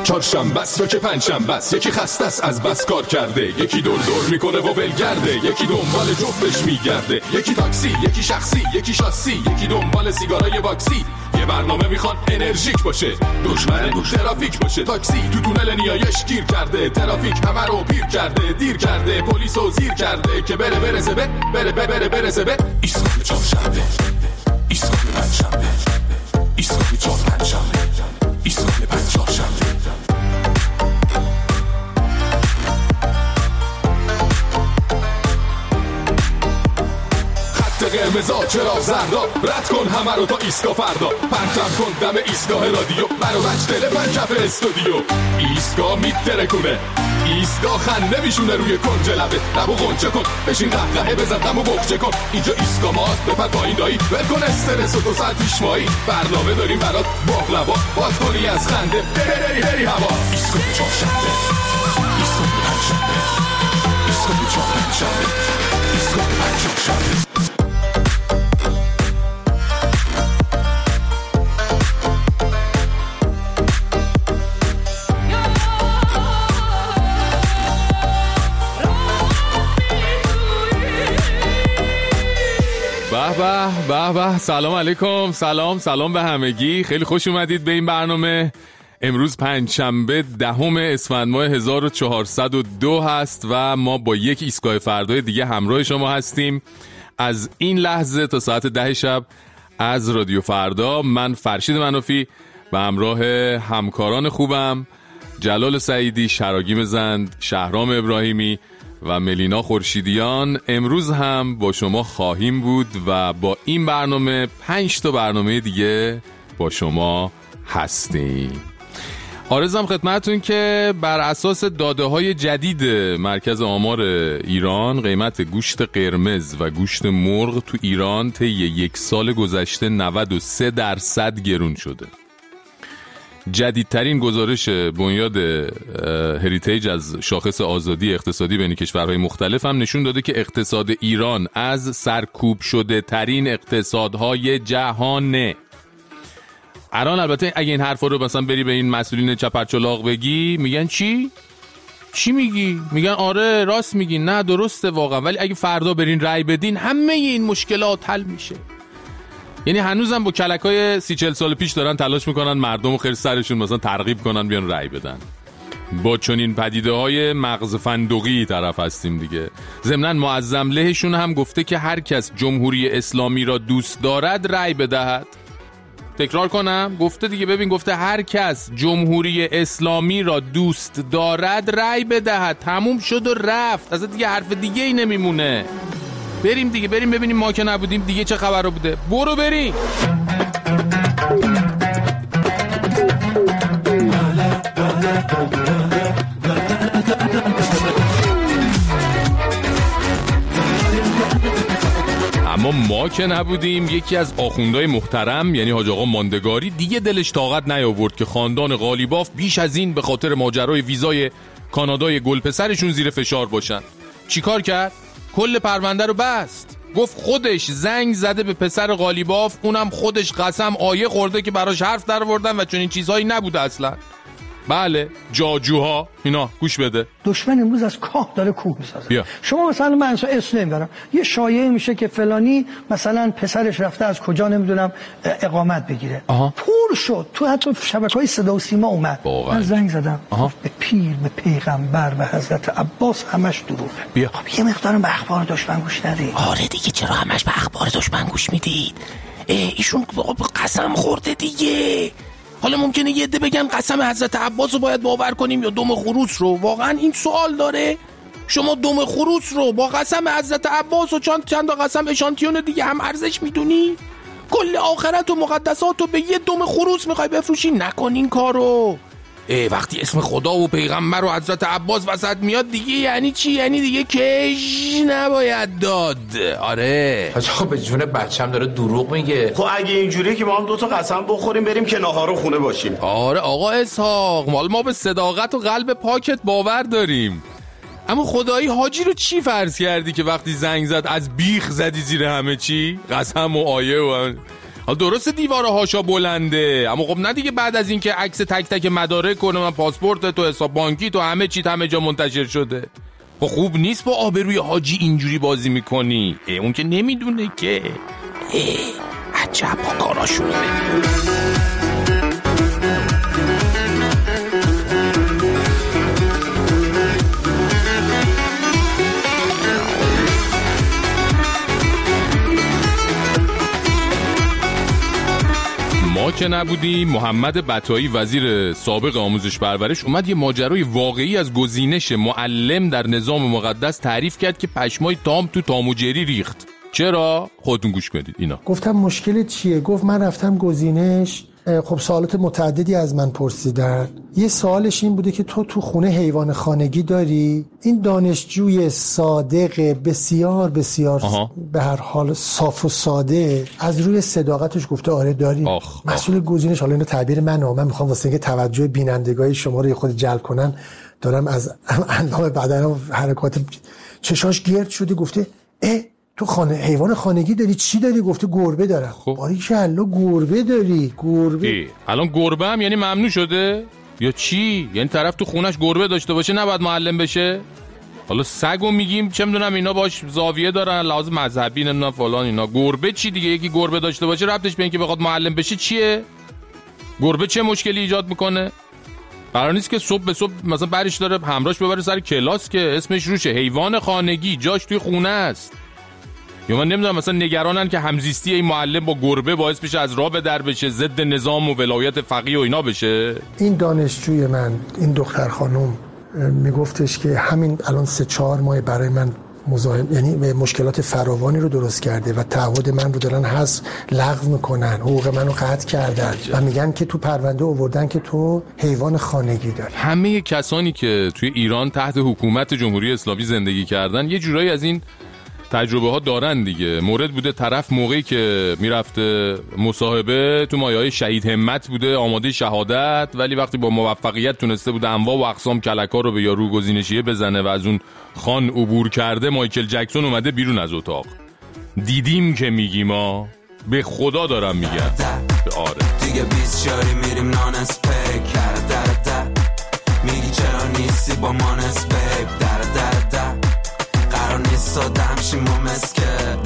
چهارشنبه است یا که پنجشنبه است، یکی خسته است از بس کار کرده، یکی دور دور میکنه و ولگرده، یکی دنبال جفتش میگرده، یکی تاکسی، یکی شخصی، یکی شاسی، یکی دنبال سیگارای باکسی. یه برنامه میخوان انرژیک باشه، دشمن ترافیک باشه. تاکسی تو تونل نیایش گیر کرده، ترافیک همه رو پیر کرده، دیر کرده، پلیسو زیر کرده که برسه به ایستگاه چهارشنبه، ایستگاه پنجشنبه، ایستگاه چهارشنبه، ایستگاه پنجشنبه. قرمزا چرا زردا، رد کن همه رو تا ایستگاه فردا، پرچم کن دم ایستگاه رادیو، برو بچ من کف استودیو. ایستگاه میترکونه، ایستگاه خنده میشونه روی کنج لبه، لبو غنچه کن، بشین قهقهه بزن غمو بخچه کن. اینجا ایستگاه ماست، بپر پایین دایی، ول کن استرس و 2 ساعت پیش مایی. برنامه داریم برات باقلوا، باز کنی از خنده بری هوا. ایستگاه چهارشنبه، ایستگاه پنجشنبه، ایستگاه چهارشنبه، ایستگاه پنجشنبه. به به سلام علیکم، سلام به همگی. خیلی خوش اومدید به این برنامه. امروز پنجشنبه 10 اسفند ماه 1402 هست و ما با یک ایستگاه فردای دیگه همراه شما هستیم. از این لحظه تا ساعت 10 شب از رادیو فردا، من فرشید منافی به همراه همکاران خوبم جلال سعیدی، شراگیم زند، شهرام ابراهیمی و ملینا خورشیدیان امروز هم با شما خواهیم بود و با این برنامه 5 تا برنامه دیگه با شما هستیم. عرضم خدمتون که بر اساس داده‌های جدید مرکز آمار ایران، قیمت گوشت قرمز و گوشت مرغ تو ایران طی 1 سال گذشته 93% گرون شده. جدیدترین گزارش بنیاد هریتیج از شاخص آزادی اقتصادی بین کشورهای مختلف هم نشون داده که اقتصاد ایران از سرکوب شده ترین اقتصادهای جهانه. الان البته اگه این حرفا رو مثلا بری به این مسئولین چپرچلاق بگی، میگن چی میگی؟ میگن آره راست میگی، نه درسته واقعا، ولی اگه فردا برین رای بدین همه این مشکلات حل میشه. یعنی هنوزم با کلکای 30-40 سال پیش دارن تلاش میکنن مردم رو خیر سرشون مثلا ترغیب کنن بیان رأی بدن. با چنین پدیده های مغز فندقی طرف هستیم دیگه. ضمناً معظم لهشون هم گفته که هر کس جمهوری اسلامی را دوست دارد رأی بدهد. تکرار کنم، گفته دیگه، ببین گفته هر کس جمهوری اسلامی را دوست دارد رأی بدهد. تموم شد و رفت، اصلا دیگه حرف دیگه ای نمیمونه. بریم دیگه، بریم ببینیم ما که نبودیم دیگه چه خبر بوده. برو بریم. اما ما که نبودیم، یکی از آخوندهای محترم یعنی حاج آقا ماندگاری دیگه دلش طاقت نیاورد که خاندان قالیباف بیش از این به خاطر ماجرای ویزای کانادای گلپسرشون زیر فشار باشن. چیکار کرد؟ کل پرونده رو بست. گفت خودش زنگ زده به پسر قالیباف، اونم خودش قسم آیه خورده که براش حرف در آوردن و چون این چیزهایی نبوده اصلا. بله جاجوها اینا. گوش بده. دشمن امروز از کاه داره کوه میسازه. بیا. شما مثلا من اسم نمیبرم، یه شایعه میشه که فلانی مثلا پسرش رفته از کجا نمیدونم اقامت بگیره. پر شد تو حتی شبکه‌های صدا و سیما اومد. من زنگ زدم به پیر، به پیغمبر، به حضرت عباس همش دروغه. بیا. خب یه مقدارم به اخبار دشمن گوش ندید. آره دیگه، چرا همش به اخبار دشمن گوش میدید؟ ایشون قسم خورده دیگه. حالا ممکنه یه عده بگن قسم حضرت عباس رو باید باور کنیم یا دم خروس رو. واقعا این سوال داره؟ شما دم خروس رو با قسم حضرت عباس و چند تا قسم اشانتیون دیگه هم ارزش میدونی؟ کل آخرت و مقدسات رو به یه دم خروس میخوای بفروشی؟ نکنین کارو. وقتی اسم خدا و پیغمبر و حضرت عباس وسط میاد دیگه یعنی چی؟ یعنی دیگه کش نباید داد. آره آقا به جون بچم داره دروغ میگه. خب اگه اینجوریه که ما هم 2 تا قسم بخوریم بریم که ناهارو خونه باشیم. آره آقا اسحاق، ما به صداقت و قلب پاکت باور داریم. اما خدایی حاجی رو چی فرض کردی که وقتی زنگ زد از بیخ زدی زیر همه چی؟ قسم و آیه و حالا درسته دیواره هاشا بلنده، اما خب نه دیگه بعد از اینکه عکس تک تک مدارک و من پاسپورت تو حساب بانکی تو همه چی همه جا منتشر شده. خب خوب نیست با آبروی حاجی اینجوری بازی میکنی. اون که نمیدونه که عجب با کاراشونو ببین. ما که نبودیم، محمد بطایی وزیر سابق آموزش پرورش اومد یه ماجرای واقعی از گزینش معلم در نظام مقدس تعریف کرد که پشمای تام تو تام و جری ریخت. چرا؟ خودتون گوش کنید اینا. گفتم مشکل چیه؟ گفت من رفتم گزینش، خب سوالات متعددی از من پرسیدن. یه سوالش این بوده که تو خونه حیوان خانگی داری؟ این دانشجوی صادق بسیار بسیار به هر حال صاف و ساده از روی صداقتش گفته آره داری. مسئول گزینش، حالا اینو تعبیر منه، من میخوام واسه اینکه توجه بینندگان شما رو خود جلب کنن دارم از اندام بدن و حرکات چشاش گرد شده، گفته تو حیوان خانگی داری؟ چی داری؟ گفته گربه دارم. باریکلا گربه داری؟ گربه الان گربه هم یعنی ممنوع شده یا چی؟ یعنی طرف تو خونش گربه داشته باشه نباید معلم بشه؟ حالا سگو میگیم چه میدونم اینا باش زاویه دارن لحاظ مذهبی نمیدونم فلان اینا. گربه چی دیگه؟ یکی گربه داشته باشه ربطش به اینکه بخواد معلم بشه چیه؟ گربه چه مشکلی ایجاد میکنه؟ قرار نیست که صبح به صبح مثلا برش داره همراهش ببره سر کلاس که اسمش روشه. حیوان خانگی جاش توی خونه است. یا من نمیدونم مثلا نگرانن که همزیستی این معلم با گربه باعث بشه از راه به در بشه، ضد نظام و ولایت فقیه و اینا بشه. این دانشجوی من، این دختر خانم میگفتش که همین الان 3-4 ماه برای من مزاحم، یعنی مشکلات فراوانی رو درست کرده و تعهد من رو دارن لغو میکنن، حقوق منو قطع کردن و میگن که تو پرونده آوردن که تو حیوان خانگی داری. همه کسانی که توی ایران تحت حکومت جمهوری اسلامی زندگی کردن یه جورایی از این تجربه ها دارن دیگه. مورد بوده طرف موقعی که میرفته مصاحبه تو مایه‌های شهید همت بوده آماده شهادت، ولی وقتی با موفقیت تونسته بوده انواع و اقسام کلکا رو به یارو گزینشیه بزنه و از اون خان عبور کرده، مایکل جکسون اومده بیرون از اتاق. دیدیم که میگیم ها، به خدا دارم میگم. آره دیگه 20 شاری میریم نانس پیک در میگی چرا نیستی با مانس بیب در قرار نیست سادم شیم و مسکه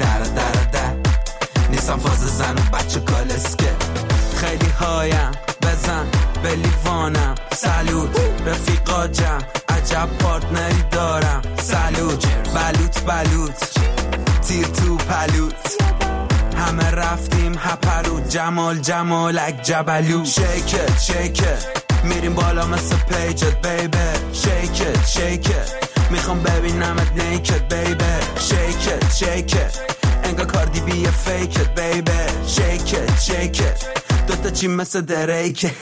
در نیستم فاز زن و بچه کالسکه. خیلی هایم بزن به لیوانم سلوت رفیقا جمع عجب پارتنری دارم سلوت بلوت تیر تو پلوت همه رفتیم هپرود جمالک جبلو شیکت میریم بالا مثل پیجت بیبی شیکت میخوام ببینمت نیکت بیبی شیکت انگار کاردی بی فیکت بیبی شیکت دوتا چی مثل دریکه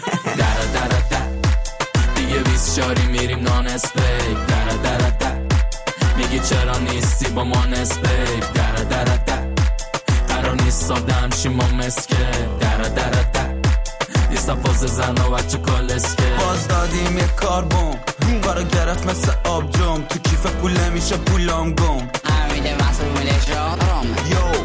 در دیگه 20 شاری میریم نان اسپیک در میگی چرا نیستی با ما نسبیک در قرار نیست سادم شیم و مسکه در نیستم فاز زن و بچه کالسکه. باز دادیم یک کاربون کارو گرفت مثل آب جم تو کیف پوله میشه پولام گم امیده مسئول شادرم یو.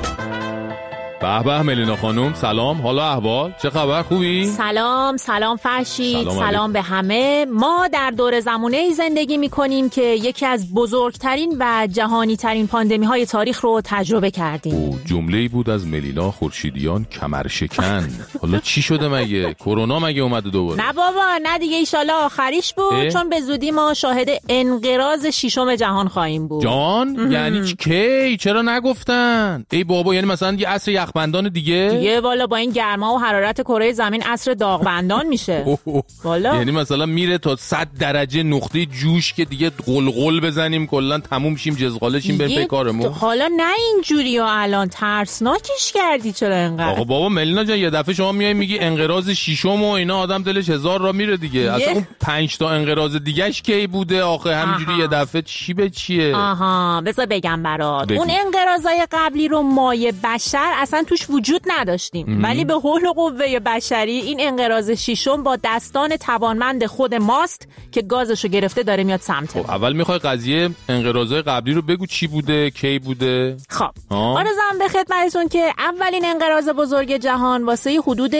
به ملینا خانم سلام، حالا احوال چه خبر؟ خوبی؟ سلام فرشید، سلام به همه. ما در دور زمانه‌ای زندگی می‌کنیم که یکی از بزرگترین و جهانی ترین پاندمی های تاریخ رو تجربه کردیم. جمله‌ای بود از ملینا خورشیدیان کمرشکن. حالا چی شده مگه؟ کرونا مگه اومده دوباره؟ نه بابا نه دیگه، ایشالله آخریش بود چون به زودی ما شاهد انقراض ششم جهان خواهیم بود. یعنی کی؟ چرا نگفتن؟ ای بابا یعنی مثلا یه عصر یخبندان دیگه والا با این گرما و حرارت کره زمین عصر داغبندان میشه. والا یعنی مثلا میره تا 100 درجه نقطه جوش که دیگه قلقل بزنیم کلا تموم شیم جزغاله شیم بریم به کارمون. حالا نه اینجوری ها، الان ترسناکش کردی چرا اینقدر؟ آقا بابا ملینا جان یه دفعه شما میای میگی انقراض ششم و اینا آدم دلش هزار را میره دیگه. اصلا اون 5 تا انقراض دیگه‌اش کی بوده آخه همینجوری یه دفعه چی به چیه؟ بذار بگم برات. اون انقراضای قبلی رو مایه بشر اصلا اصلا توش وجود نداشتیم. ولی به حول و قوه بشری این انقراض ششم با دستان توانمند خود ماست که گازشو گرفته داره میاد سمت. اول میخوای قضیه انقراضای قبلی رو بگو چی بوده، کی بوده؟ خب آرزوام به خدمتتون که اولین انقراض بزرگ جهان واسه حدود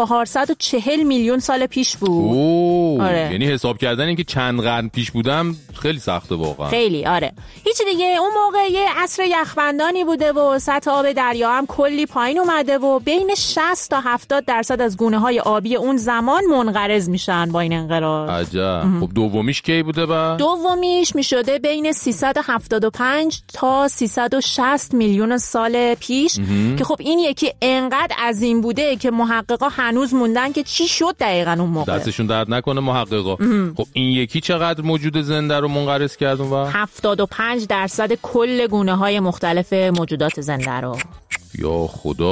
440 میلیون سال پیش بود. آره. یعنی حساب کردن این که چند قرن پیش بودم خیلی سخته واقعا. خیلی آره. هیچ دیگه اون موقع یه عصر یخبندانی بوده و سطح آب دریا هم کلی پایین اومده و بین 60 تا 70% از گونه‌های آبی اون زمان منقرض میشن با این انقراض. عجب. خب دومیش کی بوده با؟ دومیش میشده بین 375 تا 360 میلیون سال پیش که خب این یکی انقدر عظیم بوده که محققا هنوز موندن که چی شد دقیقاً اون موقع. دستشون درد نکنه محققا. خب این یکی چقدر موجود زنده رو منقرض کرد اون وقت؟ 75% کل گونه‌های مختلف موجودات زنده رو. یا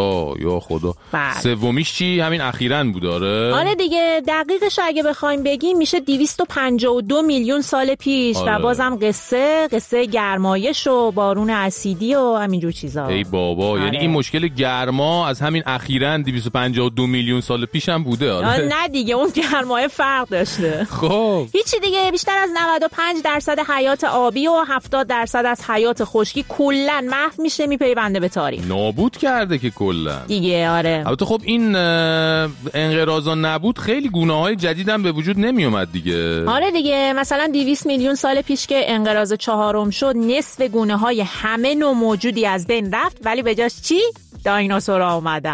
خدا. سومیش چی؟ همین اخیراً بود. آره دیگه دقیقش اگه بخوایم بگیم میشه 252 میلیون سال پیش. و بازم قصه گرمایش و بارون اسیدی و همینجور چیزا. ای بابا. یعنی این مشکل گرما از همین اخیراً 252 میلیون سال پیش هم بوده. نه دیگه اون گرمای فرق داشته. خب هیچی دیگه. بیشتر از 95% حیات آبی و 70% از حیات خشکی کلاً محو میشه، میپیونده به تاریخ. نابود کرده که کلا دیگه. آره البته خب این انقراضا نبود خیلی گونه‌های جدید هم به وجود نمی اومد دیگه. آره دیگه. مثلا 200 میلیون سال پیش که انقراض چهارم شد نصف گونه‌های همه نوع موجودی از بین رفت ولی به جاش چی؟ دایناسورها اومدن.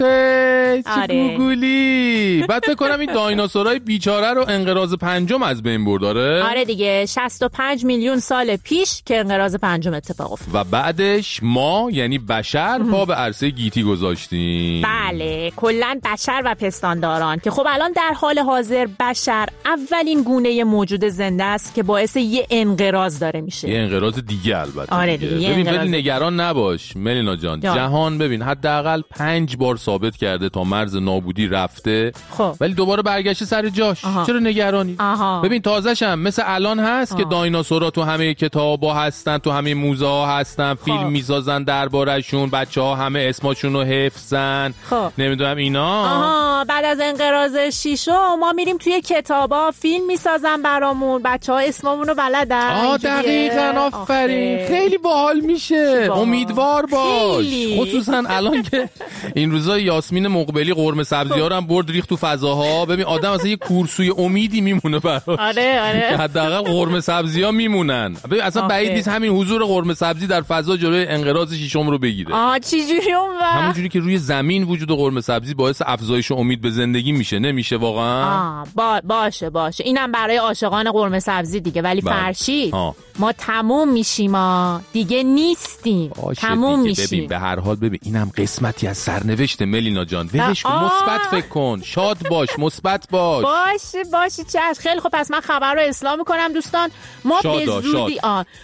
آخه چه گوگلی. بعد فکر کنم این دایناسورهای بیچاره رو انقراض پنجم از بین برد. آره دیگه 65 میلیون سال پیش که انقراض پنجم اتفاق افتاد و بعدش ما یعنی بشر پا به عرصه گیتی گذاشتیم. بله کلا بشر و پستانداران که خب الان در حال حاضر بشر اولین گونه موجود زنده است که باعث یه انقراض داره میشه. یه انقراض دیگه البته. آره دیگه. ببین ولی نگران نباش ملینا جان. جهان ببین حداقل 5 بار ثابت کرده تا مرز نابودی رفته. خب. ولی دوباره برگشته سر جاش. چرا نگرانی؟ ببین تازه‌ش هم مثل الان هست که دایناسورها تو همه کتابا هستن، تو همه موزه ها هستن، فیلم میسازن درباره‌شون، بچه‌ها همه اسمشون رو حفظن. نمیدونم اینا. بعد از انقراض شیشم ما میریم توی کتابا فیلم میسازن برامون، بچه‌ها اسممون رو بلدن. دقیقاً آفرین. خیلی باحال میشه. امیدوار باش. خصوصا الان که این روزا یاسمین مقبلی قرمه سبزی‌ها رو هم برد ریخت تو فضاها. ببین آدم اصلا یه کورسوی امیدی میمونه براش. آره. حداقل قرمه سبزی‌ها میمونن. ببین اصلا بعید نیست همین حضور قرمه سبزی در فضا جلوی انقراض ششم رو بگیره. چه جوری اون وقت؟ همونجوری که روی زمین وجود قرمه سبزی باعث افزایش امید به زندگی میشه. نمیشه واقعا؟ باشه. اینم برای عاشقان قرمه سبزی دیگه. ولی فرشید ما تموم میشیم. دیگه نیستیم. تموم میشیم. ببین به هر حال ببین اینم قسمتی از سرنوشت ملینا جان. ولش کن. مثبت فکر کن. شاد باش. مثبت باش. باشه چش. خیلی خب پس من خبر رو اصلاح میکنم دوستان. ما به زودی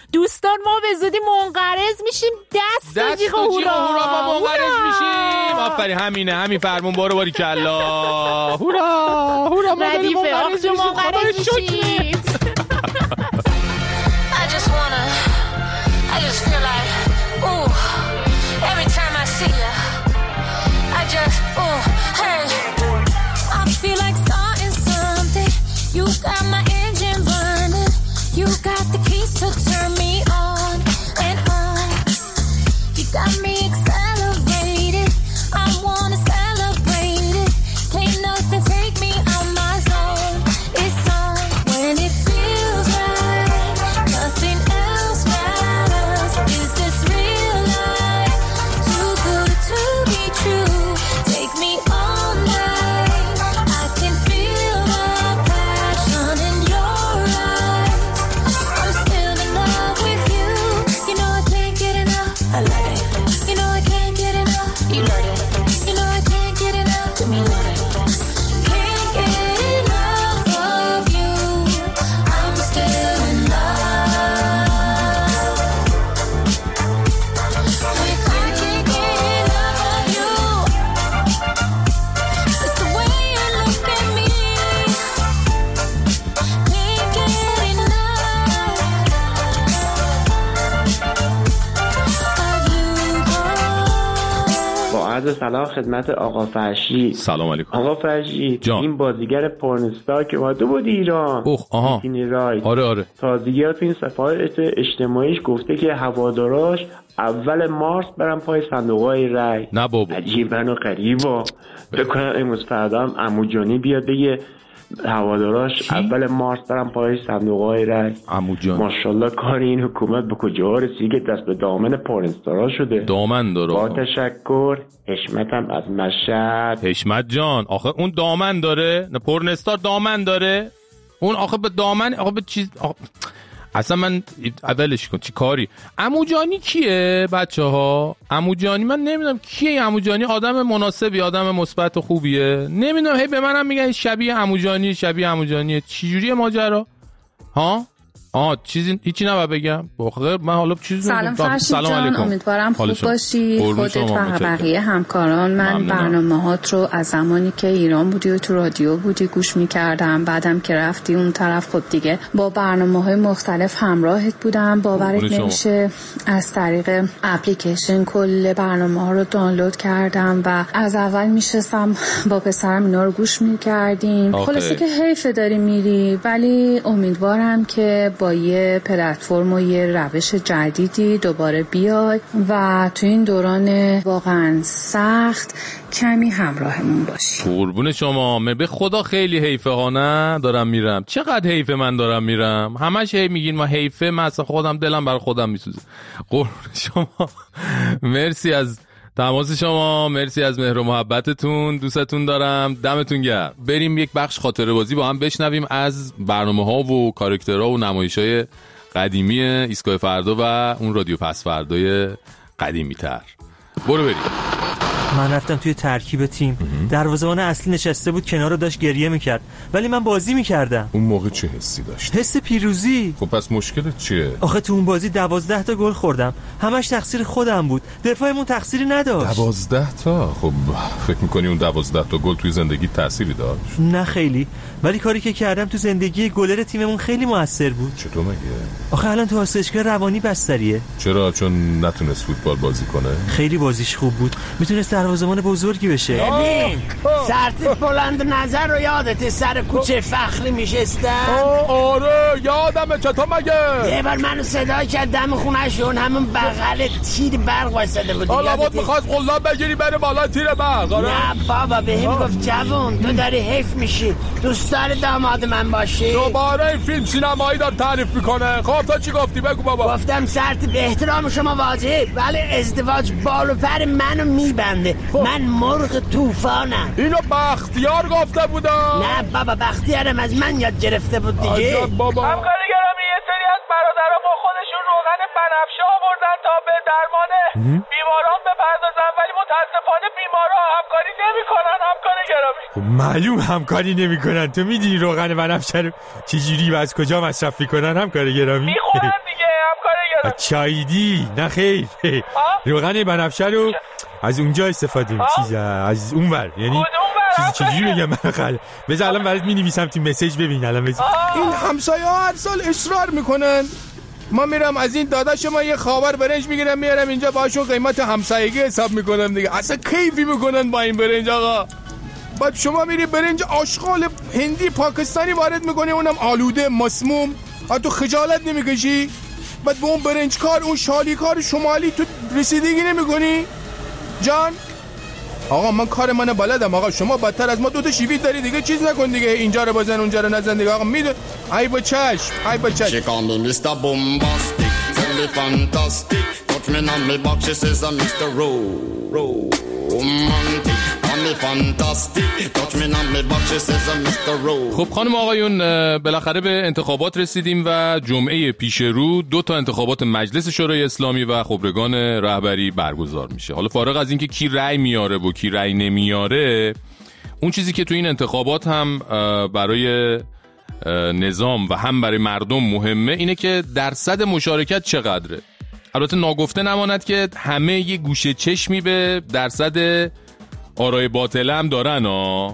منقرض میشیم. دست و جیغ هورا ما منقرض میشیم. آفرین همین فرمون باری کلا. هورا ما داریم منقرض میشیم. I just feel like every time I see ya I just hey I feel like starting something. You got my engine running. You got the keys to turn me on and on. You got me accelerated. I wanna celebrate it. Can't nothing take me out my zone. It's on when it عرض سلام خدمت آقا فرشید. سلام علیکم آقا فرشید، این بازیگر پورنستار که اومده بود ایران، آره تازگی تو این صفحات اجتماعیش گفته که هواداراش اول مارس برن پای صندوق‌های رای. نه بابا، عجیبا و غریبا. فکر کنم امروز فردا هم عمو جانی بیاد بگه هواداراش اول مارس برن پای صندوق‌های رای. عمو جان ماشاءالله کار این حکومت به کجا رسید که دست به دامن پورنستارا شده. دامن داره. با تشکر. حشمتم از مشهد. حشمت جان آخه اون دامن داره؟ نه پورنستار دامن داره؟ اون آخه به دامن آخه به چیز اصلا من اولش کن چی کاری. عمو جانی کیه بچه‌ها؟ عمو جانی من نمیدونم کیه. عمو جانی آدم مناسبی، آدم مثبت و خوبیه. نمیدونم هی به منم میگن شبیه عمو جانی، شبیه عمو جانیه. چی جوریه ماجرا؟ ها؟ چیزی هیچی نباید بگم. بخیر من حالا چیزی سلام علیکم. امیدوارم خوب باشی خودت و بقیه همکاران. من برنامه‌هات رو از زمانی که ایران بودی و تو رادیو بودی گوش می‌کردم. بعدم که رفتی اون طرف خب دیگه با برنامه‌های مختلف همراهت بودم. باورت نمیشه از طریق اپلیکیشن کل برنامه‌ها رو دانلود کردم و از اول میشستم با پسرم اینا رو گوش می‌کردیم. خلاصه که حیف داری میری، ولی امیدوارم که با یه پلتفرم و یه روش جدیدی دوباره بیای و تو این دوران واقعا سخت کمی همراهمون باشی. قربون شما. به خدا خیلی حیفه ها. نه دارم میرم. چقدر حیفه من دارم میرم. همش هی میگین ما حیفه. من اصلا خودم دلم برای خودم میسوزه. قربون شما. مرسی از تماس شما، مرسی از مهر و محبتتون، دوستتون دارم، دمتون گرم. بریم یک بخش خاطره بازی با هم بشنویم از برنامه ها و کاراکترها و نمایش های قدیمی ایستگاه فردا و اون رادیو پس فردای قدیمی تر. برو بریم. من رفتم توی ترکیب تیم. دروازه‌بان اصلی نشسته بود کنار رو داشت گریه میکرد، ولی من بازی میکردم. اون موقع چه حسی داشت؟ حس پیروزی. خب پس مشکلت چیه؟ آخه تو اون بازی 12 تا گل خوردم، همش تقصیر خودم بود. دفاعمون تقصیری نداشت. 12 تا؟ خب فکر می‌کنی اون 12 تا گل توی زندگی تأثیری داشت؟ نه خیلی، ولی کاری که کردم تو زندگی گلر تیممون خیلی موثر بود. چطور مگه؟ آخه الان تو آسایشگاه روانی بستریه. چرا؟ چون نتونست فوتبال بازی کنه؟ خیلی بازیش خوب بود، میتونست دروازه‌بان بزرگی بشه. ببین سرتیپ بلند نظر رو یادت سر کوچه فخری میشستم؟ آره یادمه. چطور مگه؟ یه بار منو صدا کرد دم خونه‌شون، همون بغل تیر برق وایساده بود. حالا بود میخواست قلاب بگیری بره بالا تیر برق. نه بابا بهم گفت جوون تو داری حیف میشی، دوست داری داماد من باشی. دوباره این فیلم سینمایی دار تعریف میکنه. خب تو چی گفتی بگو بابا. گفتم سرتیپ احترام شما واجب، ولی ازدواج بال و پر منو میبنده. من مرغ طوفانم. اینو بختیار گفته بودا. نه بابا بختیارم از من یاد گرفته بود دیگه. بابا همکاری گرامی یه سری از برادرها با خودشون روغن بنفشه آوردن تا به درمان بیماران بپردازن، ولی متاسفانه بیمارا همکاری نمیکنن. همکاری گرامی معلوم همکاری نمیکنن. تو میدونی روغن بنفشه رو چجوری و از کجا مصرف میکنن؟ همکاری گرامی میخورن دیگه. همکاری گرامی چایدی نه خیر. روغن بنفشه رو از اونجا استفاده از اونور، یعنی چجوری بگم من خاله. بذار الان برات می‌نویسم تو مسیج ببین الان. این همسایه‌ها هر سال اصرار میکنن ما میرم از این داداش ما یه خاور برنج میگیرم میارم اینجا باشون قیمت همسایگی حساب میکنم دیگه. اصلا کیفی میکنن با این برنج آقا. بعد شما میری برنج آشغال هندی پاکستانی وارد میکنی، اونم آلوده مسموم. تو خجالت نمیکشی؟ بعد به اون برنج کار اون شالی کار شمالی تو رسیدگی نمیکنی جان؟ آقا من کار منو بلدم آقا. شما بدتر از ما دو تا شیوید داری دیگه. چیز نکن دیگه. اینجا رو بزن اونجا رو نزن دیگه. آقا میده ای با چشم ای با چشم. She call me Mr. Bombastic, tell me fantastic, touch me on me back, she says I'm Mr. Romantic, call me fantastic, touch me on me back, she says I'm Mr. Romantic. خب خانم آقایون بالاخره به انتخابات رسیدیم و جمعه پیش رو 2 تا انتخابات مجلس شورای اسلامی و خبرگان رهبری برگزار میشه. حالا فارغ از اینکه کی رأی میاره و کی رأی نمیاره، اون چیزی که تو این انتخابات هم برای نظام و هم برای مردم مهمه اینه که درصد مشارکت چقدره. البته ناگفته نماند که همه یه گوشه چشمی به درصد آرای باطله هم دارن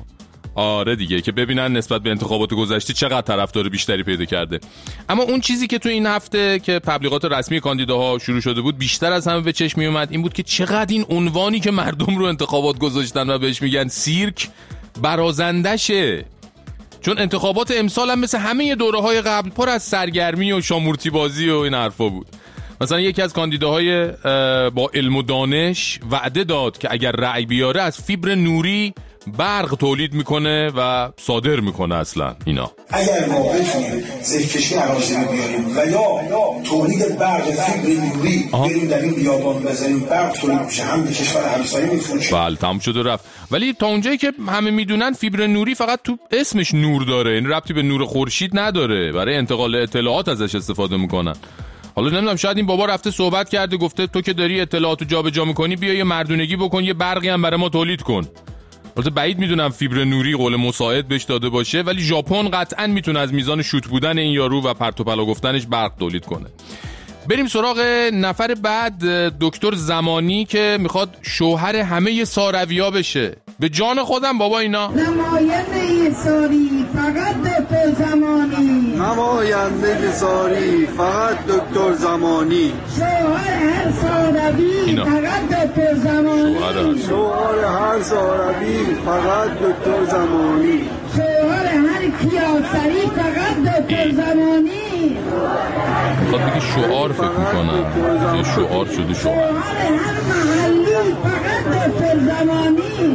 آره دیگه، که ببینن نسبت به انتخابات گذشته چقدر طرفدار بیشتری پیدا کرده. اما اون چیزی که تو این هفته که تبلیغات رسمی کاندیداها شروع شده بود بیشتر از همه به چشم می اومد این بود که چقدر این عنوانی که مردم رو انتخابات گذاشتن و بهش میگن سیرک برازندشه. چون انتخابات امسال هم مثل همه دوره‌های قبل پر از سرگرمی و شامورتی بازی و این حرفا بود. مثلا یکی از کاندیداهای با علم و دانش وعده داد که اگر رأی بیاره از فیبر نوری برق تولید میکنه و صادر میکنه. اصلا اینا اگر ما بتونیم زیرکشی عراضی بیاریم و یا تولید برق فیبر نوری بریم در این بیابان بزنیم، برق تولید میشه، هم به کشور همسایه میفروشه. بله تموم شد و رفت. ولی تا اونجایی که همه میدونن فیبر نوری فقط تو اسمش نور داره، این ربطی به نور خورشید نداره، برای انتقال اطلاعات ازش استفاده میکنن. حالا نمیدونم شاید این بابا رفته صحبت کرده گفته تو که داری اطلاعاتو جابجا میکنی بیا یه مردونگی بکن، یه برقی هم برای ما تولید کن. البته بعید میدونم فیبر نوری قول مساعد بهش داده باشه، ولی ژاپن قطعاً میتونه از میزان شوت بودن این یارو و پرت و پلا گفتنش برق تولید کنه. بریم سراغ نفر بعد، دکتر زمانی که میخواد شوهر همه سارویا بشه. به جان خودم بابا اینا نماینده ساری فقط دکتر زمانی، نماینده ساری فقط دکتر زمانی، شوهر هر ساروی فقط دکتر زمانی، شوهر هر ساروی فقط دکتر زمانی، شوهر هر کیاسری فقط دکتر زمانی. خب دیگه شعار فکر میکنم یه شعار شده شعار هر محلی فقط دکتر زمانی،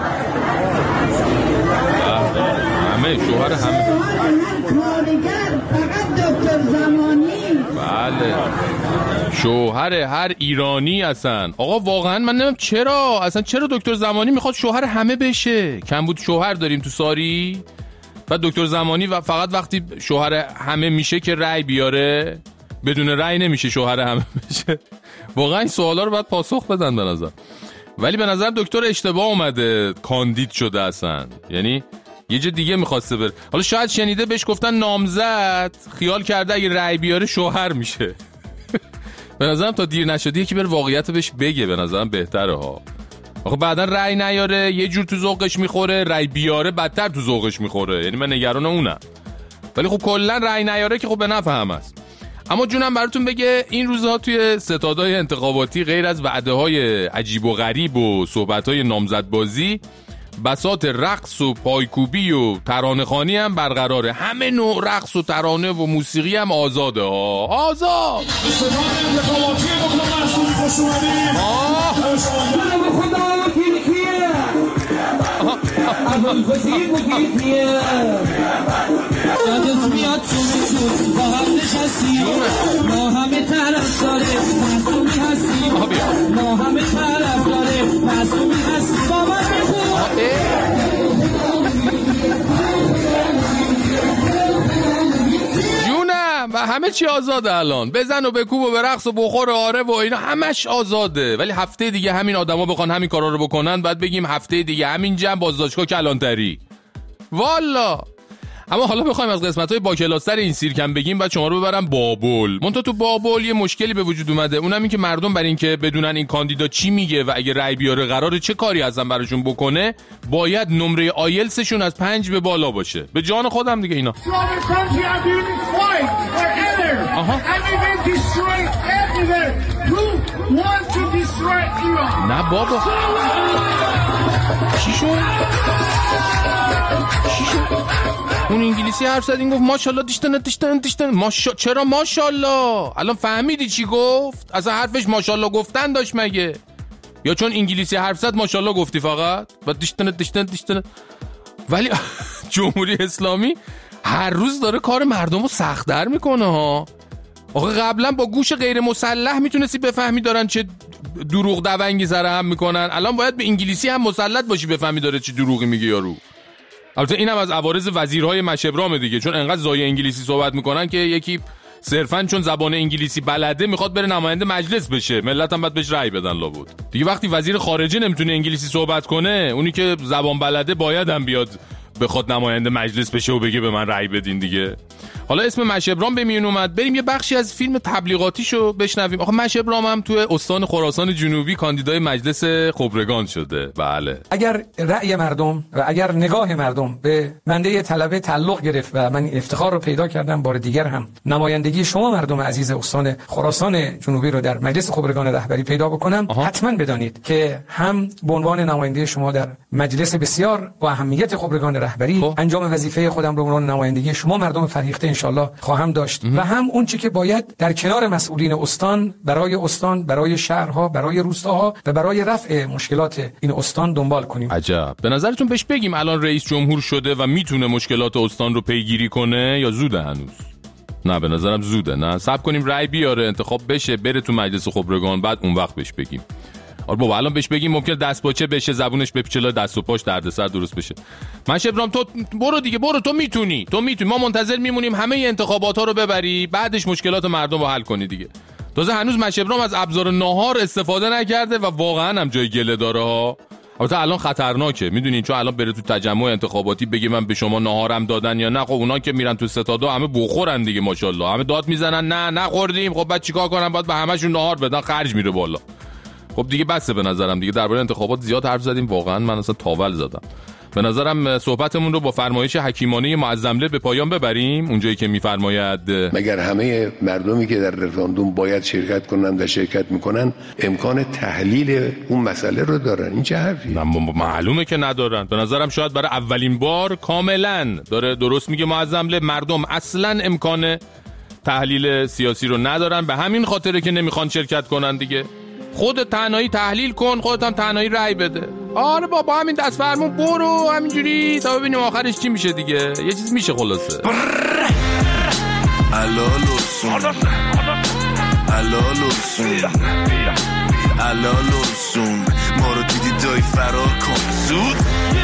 همه شوهر همه هر کارگر فقط دکتر زمانی. بله شوهر هر ایرانی. اصلا آقا واقعا من نمیم چرا دکتر زمانی میخواد شوهر همه بشه؟ کم بود شوهر داریم تو ساری و دکتر زمانی و فقط وقتی شوهر همه میشه که رأی بیاره، بدون رأی نمیشه شوهر همه بشه. واقعا این سوالا رو باید پاسخ بدن به نظر. ولی به نظر دکتر اشتباه اومده کاندید شده اصلا، یعنی یه جا دیگه میخواسته بره. حالا شاید شنیده بهش گفتن نامزد، خیال کرده اگه رأی بیاره شوهر میشه. به نظرم تا دیر نشده یکی بره واقعیت بهش بگه، به نظرم بهتره ها. آخه بعدا رأی نیاره یه جور تو ذوقش میخوره، رأی بیاره بدتر تو ذوقش میخوره، یعنی من نگران اونم. ولی خب کلا رأی نیاره که خب به نفع هم است. اما جونم براتون بگه این روزها توی ستادهای انتخاباتی غیر از وعده‌های عجیب و غریب و صحبت‌های نامزدبازی، بساط رقص و پایکوبی و ترانه‌خوانی هم برقراره. همه نوع رقص و ترانه و موسیقی هم آزاده ها. آزاد. جونم و همه چی آزاده الان، بزن و بکوب و برقص و بخور آره و اینا همش آزاده. ولی هفته دیگه همین آدما بخوان همین کارا رو بکنن بعد بگیم هفته دیگه همین جمع بازداشتگاه کلانتری والا. اما حالا بخوایم از قسمت‌های باکلاس‌تر این سیرکم بگیم بعد شما رو ببرم بابل. منتها تو بابل یه مشکلی به وجود اومده، اونم این که مردم برای این که بدونن این کاندیدا چی میگه و اگه رأی بیاره قراره چه کاری ازن براشون بکنه، باید نمره آیلتسشون از 5 به بالا باشه. به جان خودم دیگه اینا. نه بابا چی شد؟ اون انگلیسی حرف زد، این گفت ماشاءالله دیشتن چرا ماشاءالله؟ الان فهمیدی چی گفت؟ اصلا حرفش ماشاءالله گفتن داشت مگه؟ یا چون انگلیسی حرف زد ماشاءالله گفتی فقط؟ و دیشتن ولی جمهوری اسلامی هر روز داره کار مردم رو سخت‌تر میکنه ها. آخه قبلا با گوش غیر مسلح میتونستی بفهمی دارن چه دروغ دونگی سر هم میکنن، الان باید به انگلیسی هم مسلط باشی بفهمی داره چه دروغی میگه یارو. البته اینم از عوارض وزیرهای مشبرام دیگه، چون انقدر زای انگلیسی صحبت میکنن که یکی صرفاً چون زبان انگلیسی بلده میخواد بره نماینده مجلس بشه، ملت هم باید بهش رأی بدن لابد. دیگه وقتی وزیر خارجه نمیتونه انگلیسی صحبت کنه، اونی که زبان بلده باید هم بیاد بخواد نماینده مجلس بشه و بگه به من رأی بدین دیگه. حالا اسم مش ابراهیم به میون اومد، بریم یه بخشی از فیلم تبلیغاتیشو بشنویم. آخه مش ابراهیم هم تو استان خراسان جنوبی کاندیدای مجلس خبرگان شده. بله. اگر رأی مردم و اگر نگاه مردم به بنده طلبه تعلق گرفت و من این افتخار رو پیدا کردم بار دیگر هم نمایندگی شما مردم عزیز استان خراسان جنوبی رو در مجلس خبرگان رهبری پیدا بکنم، حتما بدانید که هم به عنوان نماینده شما در مجلس بسیار با اهمیت خبرگان رهبری انجام وظیفه خودم رو به عنوان نمایندگی شما مردم فرهیخته انشالله خواهم داشت و هم اون چی که باید در کنار مسئولین استان برای شهرها، برای روستاها و برای رفع مشکلات این استان دنبال کنیم. عجب. به نظرتون بهش بگیم الان رئیس جمهور شده و میتونه مشکلات استان رو پیگیری کنه یا زوده هنوز؟ نه به نظرم زوده. نه صبر کنیم رأی بیاره، انتخاب بشه، بره تو مجلس خبرگان، بعد اون وقت بهش بگیم. آره بابا الان بهش بگیم ممکنه دست پاچه بشه، زبونش بپیچه دست و پاش دردسر درست بشه. مش ابراهیم تو برو دیگه، برو، تو میتونی. ما منتظر میمونیم همه انتخابات ها رو ببری، بعدش مشکلات مردم رو حل کنی دیگه. تازه هنوز مش ابراهیم از ابزار ناهار استفاده نکرده و واقعا هم جای گله داره ها. البته الان خطرناکه، میدونین، چون الان بره تو تجمع انتخاباتی بگه من به شما ناهارم دادن یا نه، خب اونا که میرن تو ستادا همه بخورن دیگه، ماشاءالله همه داد میزنن نه نخوردیم، خب بعد چیکار کنن؟ بعد به همشون ناهار بدن، خرج میره بالا. خب دیگه بسه به نظرم دیگه، درباره انتخابات زیاد حرف زدیم، واقعا من اصلا تاول زدم. به نظرم صحبتمون رو با فرمایش حکیمانه معظمله به پایان ببریم، اونجایی که میفرماید مگر همه مردمی که در رفراندوم باید شرکت کنن و شرکت میکنن امکان تحلیل اون مسئله رو دارن؟ این چه حرفی؟ معلومه که ندارن. به نظرم شاید برای اولین بار کاملا داره درست میگه معظمله، مردم اصلا امکان تحلیل سیاسی رو ندارن، به همین خاطره که نمیخوان شرکت کنن دیگه. خودت تنهایی تحلیل کن، خودت هم تنهایی رأی بده. آره بابا همین دست فرمون برو همینجوری تا ببینیم آخرش چی میشه دیگه. یه چیز میشه خلاصه. علالورسون ما رو دیدی دای فرار کن زود.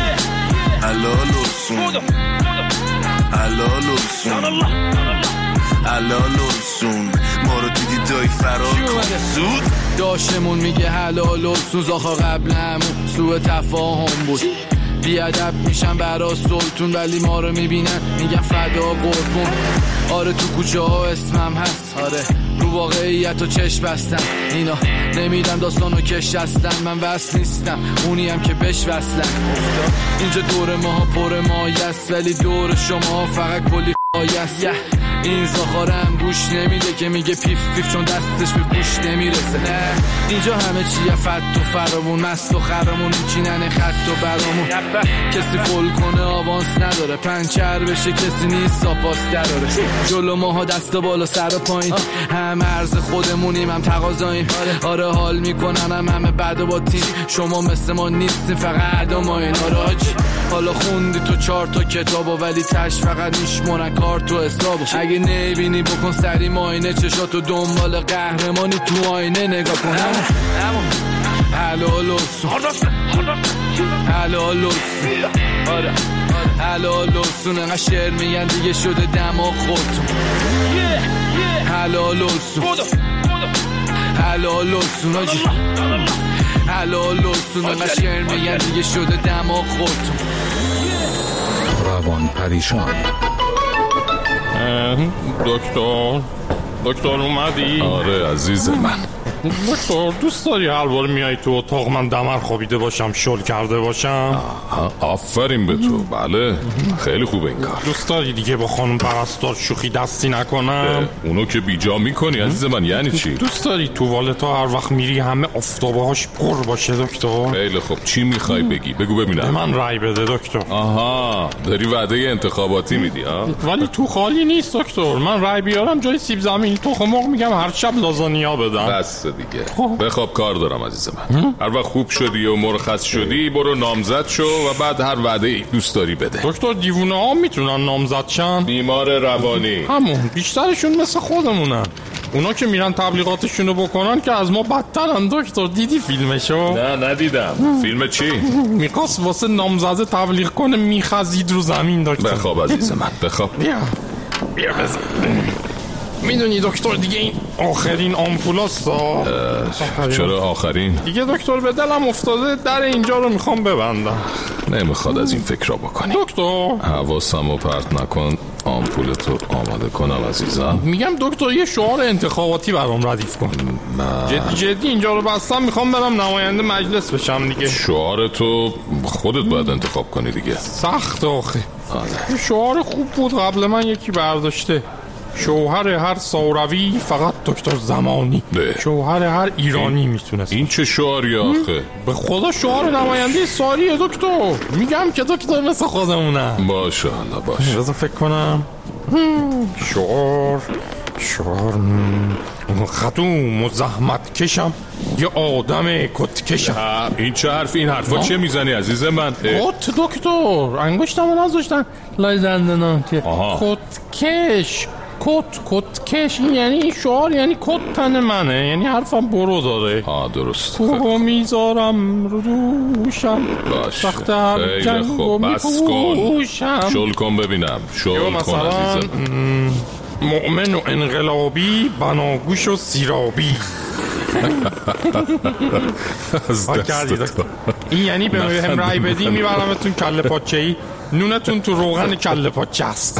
علالورسون ما رو دیدی دای فرار کن زود. داشتمون میگه حلال و سوزاخا قبلمون سوء تفاهم بود، بیادب میشن برا سلطون ولی ما رو میبینن میگن فدا قربون. آره تو کوچه ها اسمم هست، آره رو واقعیت و چشم بستم، اینا نمیدم داستانو کش هستن، من وصل نیستم اونی هم که بش وصلن. اینجا دور ماها پر مایست ولی دور شما فقط کلی خایست. این زاخارم گوش نمیده که میگه پیف پیف چون دستش به گوش نمیرسه. نه اینجا همه چیه فت و فرامون، مست و خرامون میچینن خط و برامون. کسی فول کنه آوانس نداره، پنچر بشه کسی نیست ساپاس دراره. جلو ماها دست بالا سر و پایین، هم عرض خودمونیم هم تقاضاییم. آره حال میکنن همه بعد با تیم، شما مثل ما نیستیم فقط و ما این آراج. حالا خوندی تو 4 تا کتابو ولی تش فقط میشمونن کار تو حسابو. اگه نبینی بکن سری ماینه، چشاتو دنبال قهرمانی تو آینه نگاه کن. حلالورسون انقدر شعر میگن دیگه شده دماغ خودتون. حلالورسون آجی، حلالورسون انقدر شعر میگن دیگه شده دماغ خودتون. روان پریشان. دکتر اومدی؟ آره عزیز من. دکتر دوست داری هر بار میای تو اتاق من دمر خوابیده باشم، شل کرده باشم؟ آفرین به تو. بله خیلی خوبه این کار. دوست داری دیگه با خانم پرستار شوخی دستی نکنم؟ اونو که بیجا میکنی عزیز من. یعنی چی؟ دوست داری توالتا هر وقت میری همه آفتابه هاش پر باشه دکتر؟ خیلی خوب، چی میخوای بگی؟ بگو ببینم. من رای بده دکتر. آها داری وعده انتخاباتی میدی ها؟ ولی تو خالی نیست دکتر، من رای بیارم جای سیب زمینی تخم مرغ میگم هر شب لازانیا بدم. بس دیگه بخواب، کار دارم عزیز من. هر وقت خوب شدی و مرخص شدی برو نامزد شو و بعد هر وعده دوست داری بده. دکتر دیوونه ها میتونن نامزد شن؟ بیمار روانی همون، بیشترشون مثل خودمونن. اونا که میرن تبلیغاتشونو بکنن که از ما بدترن دکتر. دیدی فیلمشو؟ نه ندیدم. فیلم چی؟ میخواست واسه نامزده تبلیغ کنه میخزید رو زمین دکتر. بخواب عزیز من بخواب. بیا بزن. میدونی دکتر دیگه این آخرین آمپولاستا. چرا آخرین؟ دیگه دکتر به دلم افتاده در اینجا رو میخوام ببندم. نمیخواد از این فکر را بکنی دکتر. حواسمو پرت نکن، آمپولتو آماده کنم عزیزم. میگم دکتر یه شعار انتخاباتی برام ردیف کن. جدی اینجا رو بستم میخوام برم نماینده مجلس بشم دیگه. شعارتو خودت باید انتخاب کنی دیگه. سخت آخه. یه شعار خوب بود قبل من یکی برداشته، شوهر هر ساروی فقط دکتر زمانی. شوهر هر ایرانی میتونست. این چه شعاری آخه؟ به خدا شعار نماینده ساریه دکتر. میگم که دکتر مثل خودمونم. باشه بذار فکر کنم. شعار خدوم و زحمت کشم یه آدم کت کشم. این چه حرف؟ این حرفا چه میزنی عزیز من؟ کت دکتر انگشتمو نذاشتن لای دندونم که کت کش. کت کش یعنی شعار، یعنی کت تن منه، یعنی حرفم برو داره. درست. کوبو میذارم رو دوشم. باشه وقت هم جنگو میپوشم. شل کن ببینم. شل کن عزیزم. مؤمن و انقلابی، بناگوش و سیرابی. این یعنی به هم رای بدی میبرمتون کله پاچه‌ای، نونتون تو روغن کله پاچه است.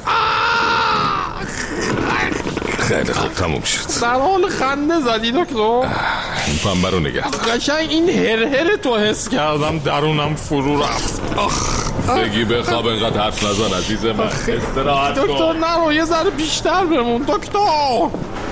خیلی خوب تموم شد. در حال خنده زدی دکتر. این پنبه رو نگه دار. قشنگ این هر تو حس کردم درونم فرو رفت. بگی بخواب انقدر حرف نزن عزیز من. استراحت کن دکتر. نرو یه ذره بیشتر بمون دکتر.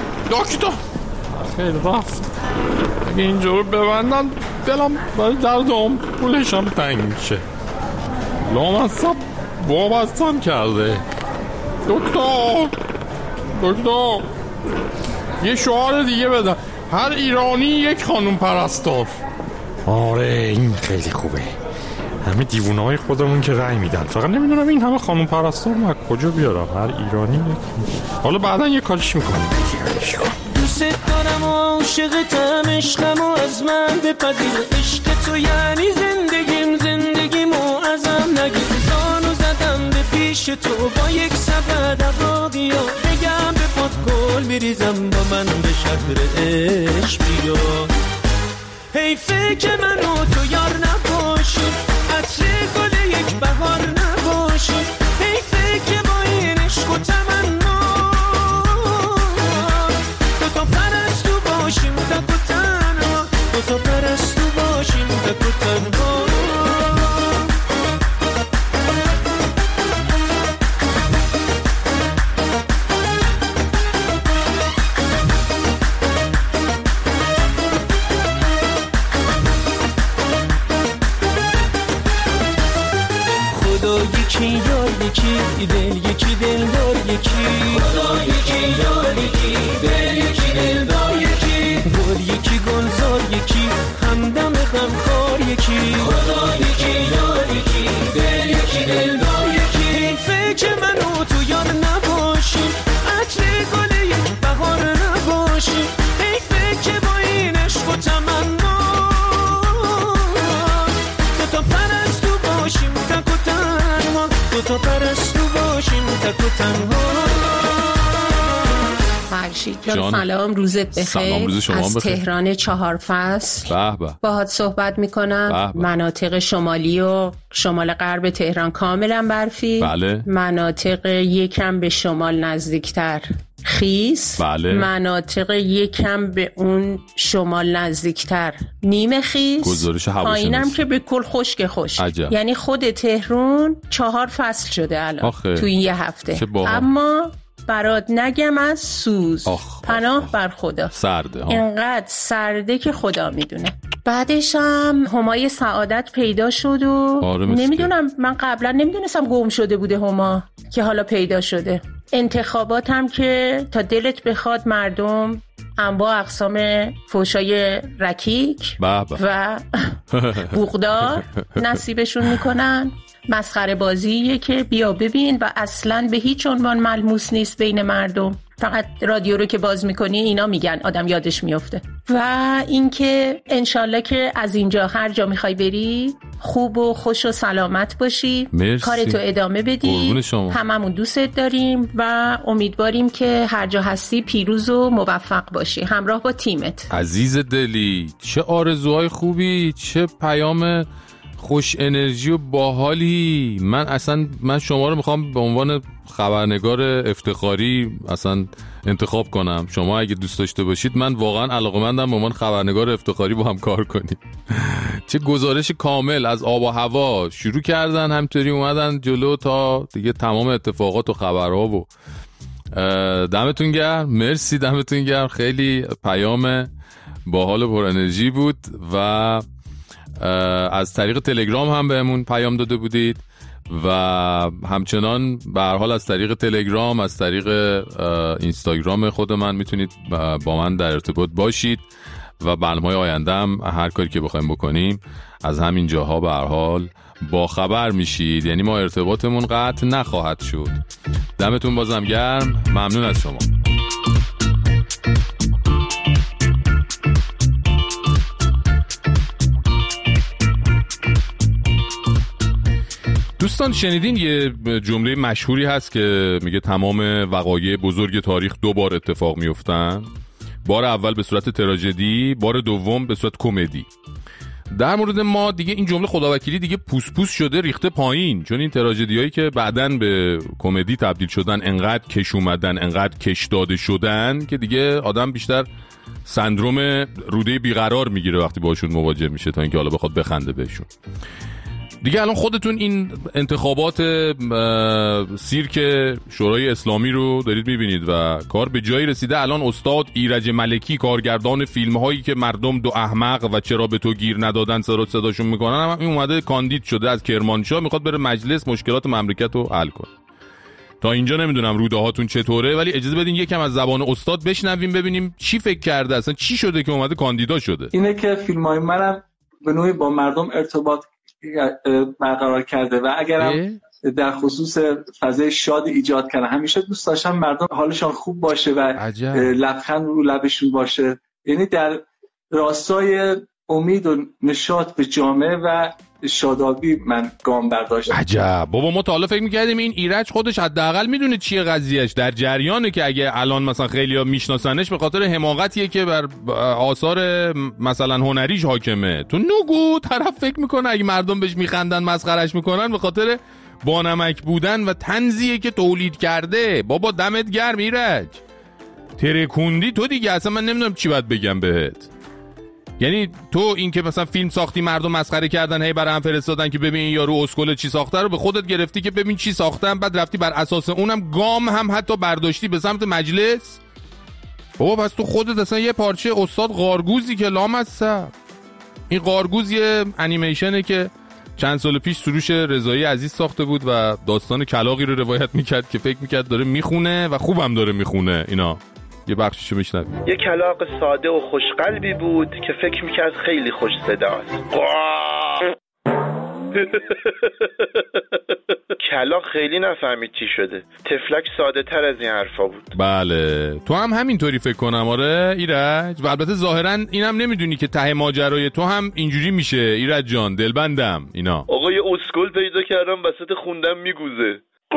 خیلی رفت. اگه اینجور ببندن دلم برای درد آمپولشم تنگ میشه. لامصب وابستم کرده. دکتر یه شعار دیگه بدن. هر ایرانی یک خانم پرستار. آره این خیلی خوبه. همه دیوونه‌های خودمون که رأی میدن، فقط نمیدونم این همه خانم پرستار من کجا بیارم. هر ایرانی یک. حالا بعداً یه کارش میکنیم. دوست دارم و عاشقتم، عشقم و از من بپذیر. عشق تو یعنی زندگیم و ازم نگیر. زانو زدم به پیش تو با یک سبد عقابیا، بگم به پات گل میریزم با من به شهر عشق بیا. حیفه که من و تو یار نباشیم، عطر گل یک بهار نباشیم. حیفه که با این عشق و تمنا دوتا پرستو باشیم تک و تنها. دوتا پرستو باشیم تک و تنها. یکی یار یکی دل، یکی دل دار یکی. خدا یکی یار یکی دل، یکی دل دار یکی. گل یکی گلزار یکی، همدم غمخوار یکی. خدا یکی یار یکی دل، یکی دل دار یکی. فکر من و تو یار نباشیم، عطر گل یک بهار نباشیم. حیفه که با این عشق و تمنا دوتا پرستو باشیم تک و تنها. دوتا پرستو باشیم تک و تنها. فرشید جان سلام، روزت بخیر. از تهران 4 فصل باهات صحبت میکنم. مناطق شمالی و شمال غرب تهران کاملا برفی. بله. مناطق یکم به شمال نزدیکتر خیس. بله. مناطق یکم به اون شمال نزدیکتر نیمه خیس. گزارش پایینم که به کل خشک خوش. یعنی خود تهران 4 فصل شده الان تو این یه هفته. اما برات نگم از سوز. پناه بر خدا. سرده اینقدر سرده که خدا میدونه. بعدش هم همای سعادت پیدا شد و نمیدونم، من قبلا نمیدونستم گم شده بوده هما که حالا پیدا شده. انتخابات هم که تا دلت بخواد مردم انواع اقسام فوشای رکیک و بوغدار نصیبشون میکنن. مسخره بازیه که بیا ببین و اصلاً به هیچ عنوان ملموس نیست بین مردم. فقط رادیو رو که باز میکنی اینا میگن، آدم یادش میفته. و اینکه انشالله که از اینجا هر جا میخوای بری خوب و خوش و سلامت باشی، کارتو ادامه بدی، هممون دوستت داریم و امیدواریم که هر جا هستی پیروز و موفق باشی همراه با تیمت. عزیز دلی، چه آرزوهای خوبی، چه پیام خوش انرژی و باحالی. من شما رو میخوام به عنوان خبرنگار افتخاری اصلا انتخاب کنم. شما اگه دوست داشته باشید من واقعا علاقه‌مندم به عنوان خبرنگار افتخاری با هم کار کنیم. چه گزارش کامل از آب و هوا شروع کردن، همینطوری اومدن جلو تا دیگه تمام اتفاقات و خبرها. و دمتون گرم، مرسی، دمتون گرم. خیلی پیام باحال و پر انرژی بود و از طریق تلگرام هم بهمون پیام داده بودید و همچنان به هر حال از طریق تلگرام، از طریق اینستاگرام خود من میتونید با من در ارتباط باشید و برنامه‌های آینده هم هر کاری که بخوایم بکنیم از همین جاها به هر حال با خبر میشید. یعنی ما ارتباطمون قطع نخواهد شد. دمتون بازم گرم، ممنون از شما. دوستان شنیدین یه جمله مشهوری هست که میگه تمام وقایع بزرگ تاریخ 2 بار اتفاق میفتن. بار اول به صورت تراژدی، بار دوم به صورت کمدی. در مورد ما دیگه این جمله خداوکیلی دیگه پوس پوس شده، ریخته پایین، چون این تراژدیایی که بعدن به کمدی تبدیل شدن انقدر کش اومدن، انقدر کش داده شدن که دیگه آدم بیشتر سندروم روده بیقرار میگیره وقتی باشون مواجه میشه تا اینکه حالا بخواد بخنده بهشون. دیگه الان خودتون این انتخابات سیرک شورای اسلامی رو دارید میبینید و کار به جایی رسیده. الان استاد ایرج ملکی، کارگردان فیلم هایی که مردم دو احمق و چرا به تو گیر ندادن صداشون میکنن، هم این اومده کاندید شده از کرمانشاه، میخواد بره مجلس مشکلات مملکت رو حل کنه. تا اینجا نمیدونم روده هاتون چطوره، ولی اجازه بدین یکم از زبان استاد بشنویم ببینیم چی فکر کرده، اصلا چی شده که اومده کاندیدا شده. اینه که فیلم های منم به نوعی با مردم ارتباط برقرار کرده و اگرم در خصوص فضای شاد ایجاد کنه. همیشه دوست داشتم مردم حالشان خوب باشه و لبخند رو لبشون باشه، یعنی در راستای امید و نشاط به جامعه و شادابی من گام برداشتم. عجب بابا، ما تا حالا فکر می‌کردیم این ایرج خودش حداقل میدونه چیه قضیهش، در جریانه که اگه الان مثلا خیلی‌ها میشناسنش به خاطر حماقتیه که بر آثار مثلا هنریش حاکمه. تو نگو طرف فکر میکنه اگه مردم بهش میخندن مسخرهش میکنن به خاطر بانمک بودن و طنزیه که تولید کرده. بابا دمت گرم ایرج، ترکوندی تو دیگه، اصلا من نمیدونم چی باید بگم بهت. یعنی تو این که مثلا فیلم ساختی مردم مسخره کردن، هی برای هم فرستادن که ببین این یارو اسکل چی ساخته، رو به خودت گرفتی که ببین چی ساختم، بعد رفتی بر اساس اونم گام هم حتی برداشتی به سمت مجلس. بابا پس تو خودت اصلا یه پارچه استاد قارگوزی که لامصب. این قارگوز یه انیمیشنه که چند سال پیش سروش رضایی عزیز ساخته بود و داستان کلاغی رو روایت میکرد که فکر میکرد داره میخونه و خوبم داره میخونه. اینا یه بخشیشو میشنویم. یه کلاغ ساده و خوشقلبی بود که فکر میکرد خیلی خوش صداست. کلاغ خیلی نفهمید چی شده. تفلک ساده تر از این حرفا بود. بله تو هم همینطوری فکر کنم. آره ایرج، و البته ظاهرا اینم نمیدونی که ته ماجرای تو هم اینجوری میشه. ایرج جان دلبندم اینا. آقا یه اسکل پیدا کردم وسط خوندم میگوزه.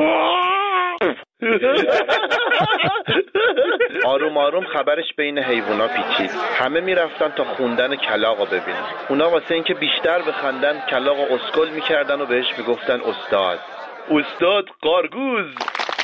آروم آروم خبرش بین حیوونا پیچید. همه میرفتن تا خوندن کلاغو ببینن. اونا واسه اینکه بیشتر بخندن کلاغو اسکل میکردن و بهش میگفتن استاد. استاد قارگوز.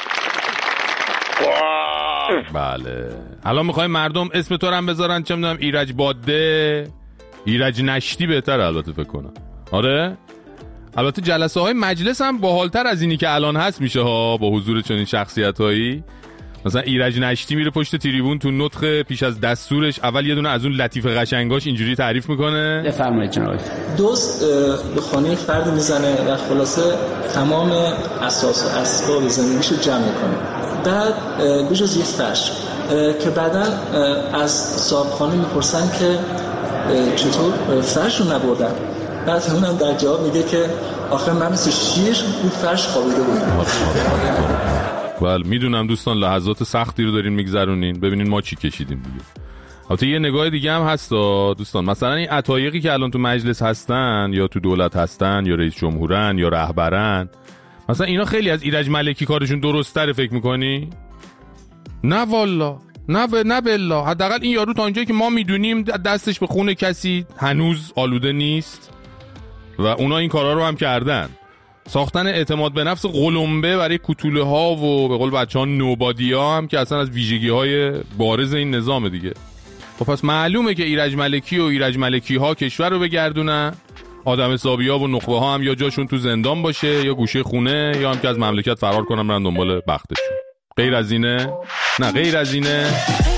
بله الان میخوایم مردم اسم تو رو هم بذارن، چه میدونم ایرج باده، ایرج نشتی بهتر البته فکر کنم. آره البته جلسه های مجلس هم باحالتر از اینی که الان هست میشه ها، با حضور چنین شخصیت هایی. مثلا ایرج نشتی میره پشت تریبون تو نطق پیش از دستورش اول یه دونه از اون لطیف قشنگاش اینجوری تعریف میکنه. بفرمایید جناب. دوست به خانه فرد میزنه و خلاصه تمام اساس و اسباب زندگیشو جمع میکنه. بعد بجز یه فرش که بعداً از صاحب خانه میپرسن که چطور فرش رو نبردن. بعد اونم در جواب میگه که آخه من مثل شیر بود فرش خوابیده بودم. بله میدونم دوستان لحظات سختی رو دارین میگذرونین، ببینین ما چی کشیدیم دیگه. البته یه نگاه دیگه هم هست دوستان، مثلا این عطایقی که الان تو مجلس هستن یا تو دولت هستن یا رئیس جمهورن یا رهبرن، مثلا اینا خیلی از ایرج ملکی کارشون درست تره فکر میکنی؟ نه والا، نه بالله. حداقل این یارو تا اونجایی که ما میدونیم دستش به خون کسی هنوز آلوده نیست و اونا این کارا رو هم کردن. ساختن اعتماد به نفس قلمبه برای کوتوله ها و به قول بچه‌ها نوبادی ها هم که اصلا از ویژگی های بارز این نظام دیگه. خب پس معلومه که ایرج ملکی و ایرج ملکی ها کشور رو بگردونن، آدم حسابی ها و نخبه ها هم یا جاشون تو زندان باشه یا گوشه خونه یا هم که از مملکت فرار کنن برن دنبال بختشون. غیر از اینه؟ نه غیر از اینه.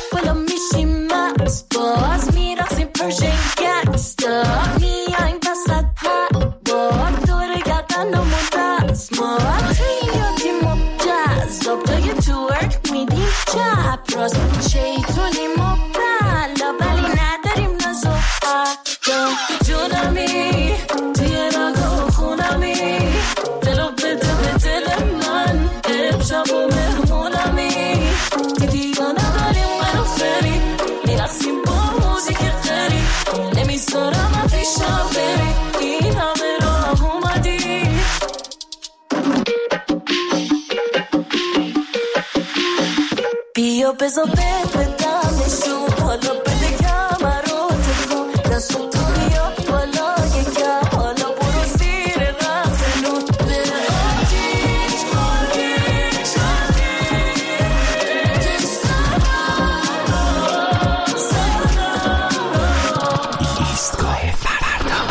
بزا بدم نشون حالا بده کمرات کن دستو تو بیا بالا یکم حالا برو زیر غزلون به آتیش آتیش ایستگاه فردا.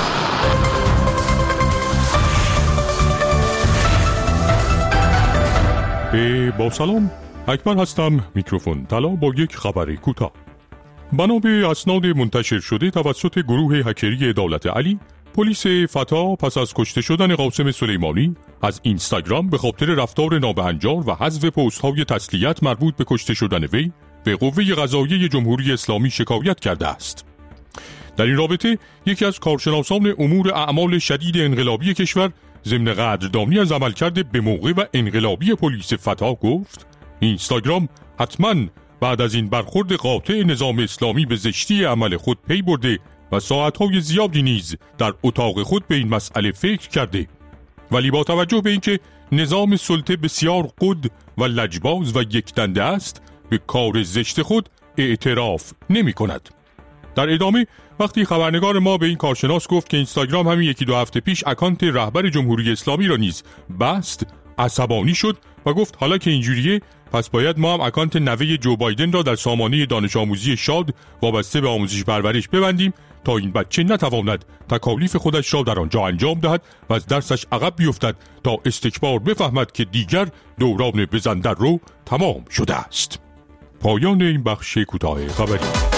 با سلام، اکبر هستم. میکروفون طلا با یک خبر کوتاه. بنا به اسناد منتشر شده توسط گروه هکری دولت علی، پلیس فتا پس از کشته شدن قاسم سلیمانی از اینستاگرام به خاطر رفتار نابهنجار و حذف پست‌های تسلیت مربوط به کشته شدن وی به قوه قضاییه جمهوری اسلامی شکایت کرده است. در این رابطه یکی از کارشناسان امور اعمال شدید انقلابی کشور ضمن قدردانی از عملکرد به موقع و انقلابی پلیس فتا گفت: اینستاگرام حتما بعد از این برخورد قاطع نظام اسلامی به زشتی عمل خود پی برده و ساعتهای زیادی نیز در اتاق خود به این مسئله فکر کرده، ولی با توجه به اینکه نظام سلطه بسیار قد و لجباز و یکدنده است به کار زشت خود اعتراف نمی کند. در ادامه وقتی خبرنگار ما به این کارشناس گفت که اینستاگرام همین یکی دو هفته پیش اکانت رهبر جمهوری اسلامی را نیز بست، عصبانی شد و گفت حالا که اینجوریه پس باید ما هم اکانت نوه جو بایدن را در سامانه دانش آموزی شاد وابسته به آموزش پرورش ببندیم تا این بچه نتواند تکالیف خودش را در آنجا انجام دهد و از درسش عقب بیفتد تا استکبار بفهمد که دیگر دوران بزندر رو تمام شده است. پایان این بخش کوتاه خبری.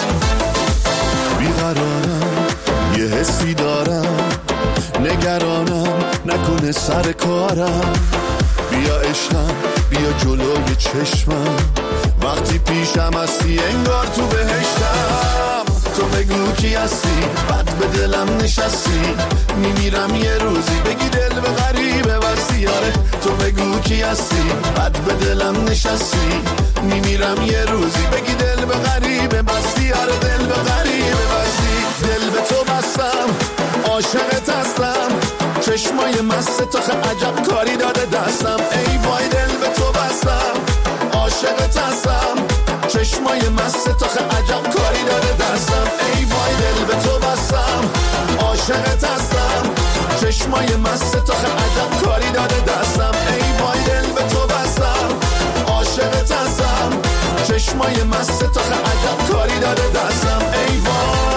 بیقرارم یه حسی دارم، نگرانم نکنه سر کارم، بیا عشقم بیا جلوی چشمم، وقتی پیشم هستی انگار تو بهشتم، تو بگو کی هستی بد به دلم نشستی، میمیرم یه روزی بگی دل به غریبه بستی، آره تو بگو کی هستی بد به دلم نشستی، میمیرم یه روزی بگی دل به غریبه بستی، آره دل به غریبه بستی، دل به تو بستم عاشقت هستم، چشمای مست تو خیلی عجب کاری داده دستم، ای وای دل به تو بستم عاشقت هستم، چشمای مست تو خیلی عجب کاری داده دستم، ای وای دل به تو بستم عاشقت هستم، چشمای مست تو خیلی عجب کاری داده دستم، ای وای دل به تو بستم عاشقت هستم، چشمای مست تو خیلی عجب کاری داده دستم، ای وای.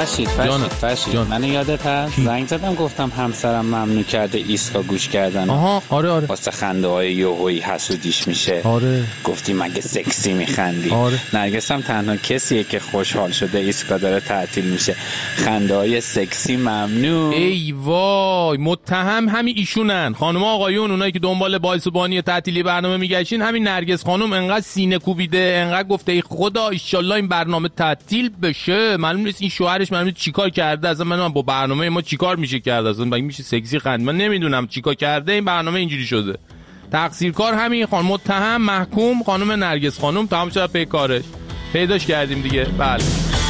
فرشید من یادت هست زنگ زدم گفتم همسرم ممنوع کرده ایسکا گوش کردن. آها آره واسه خنده های یوهویی حسودیش میشه. آره گفتی مگه سکسی میخندی. آره. نرگس هم تنها کسیه که خوشحال شده ایسکا داره تعطیل میشه. خنده های سکسی ممنوع. ای وای متهم همین ایشونن. خانم آقایون اونایی که دنبال باعث و بانی تعطیلی برنامه میگشین، همین نرگس خانم انقدر سینه کوبیده، انقدر گفته ای خدا ان این برنامه تعطیل بشه. معلوم نیست این شوهرش معلوم چیکار کرده. اصلا من با برنامه ما چیکار میشه کرد؟ اصلا میشه سکسی خند. من نمیدونم چیکار کرده این برنامه اینجوری شده. تقصیرکار همین خانم، متهم محکوم خانم نرگس خانم. تمام شد پی کارش. پیداش کردیم دیگه. بله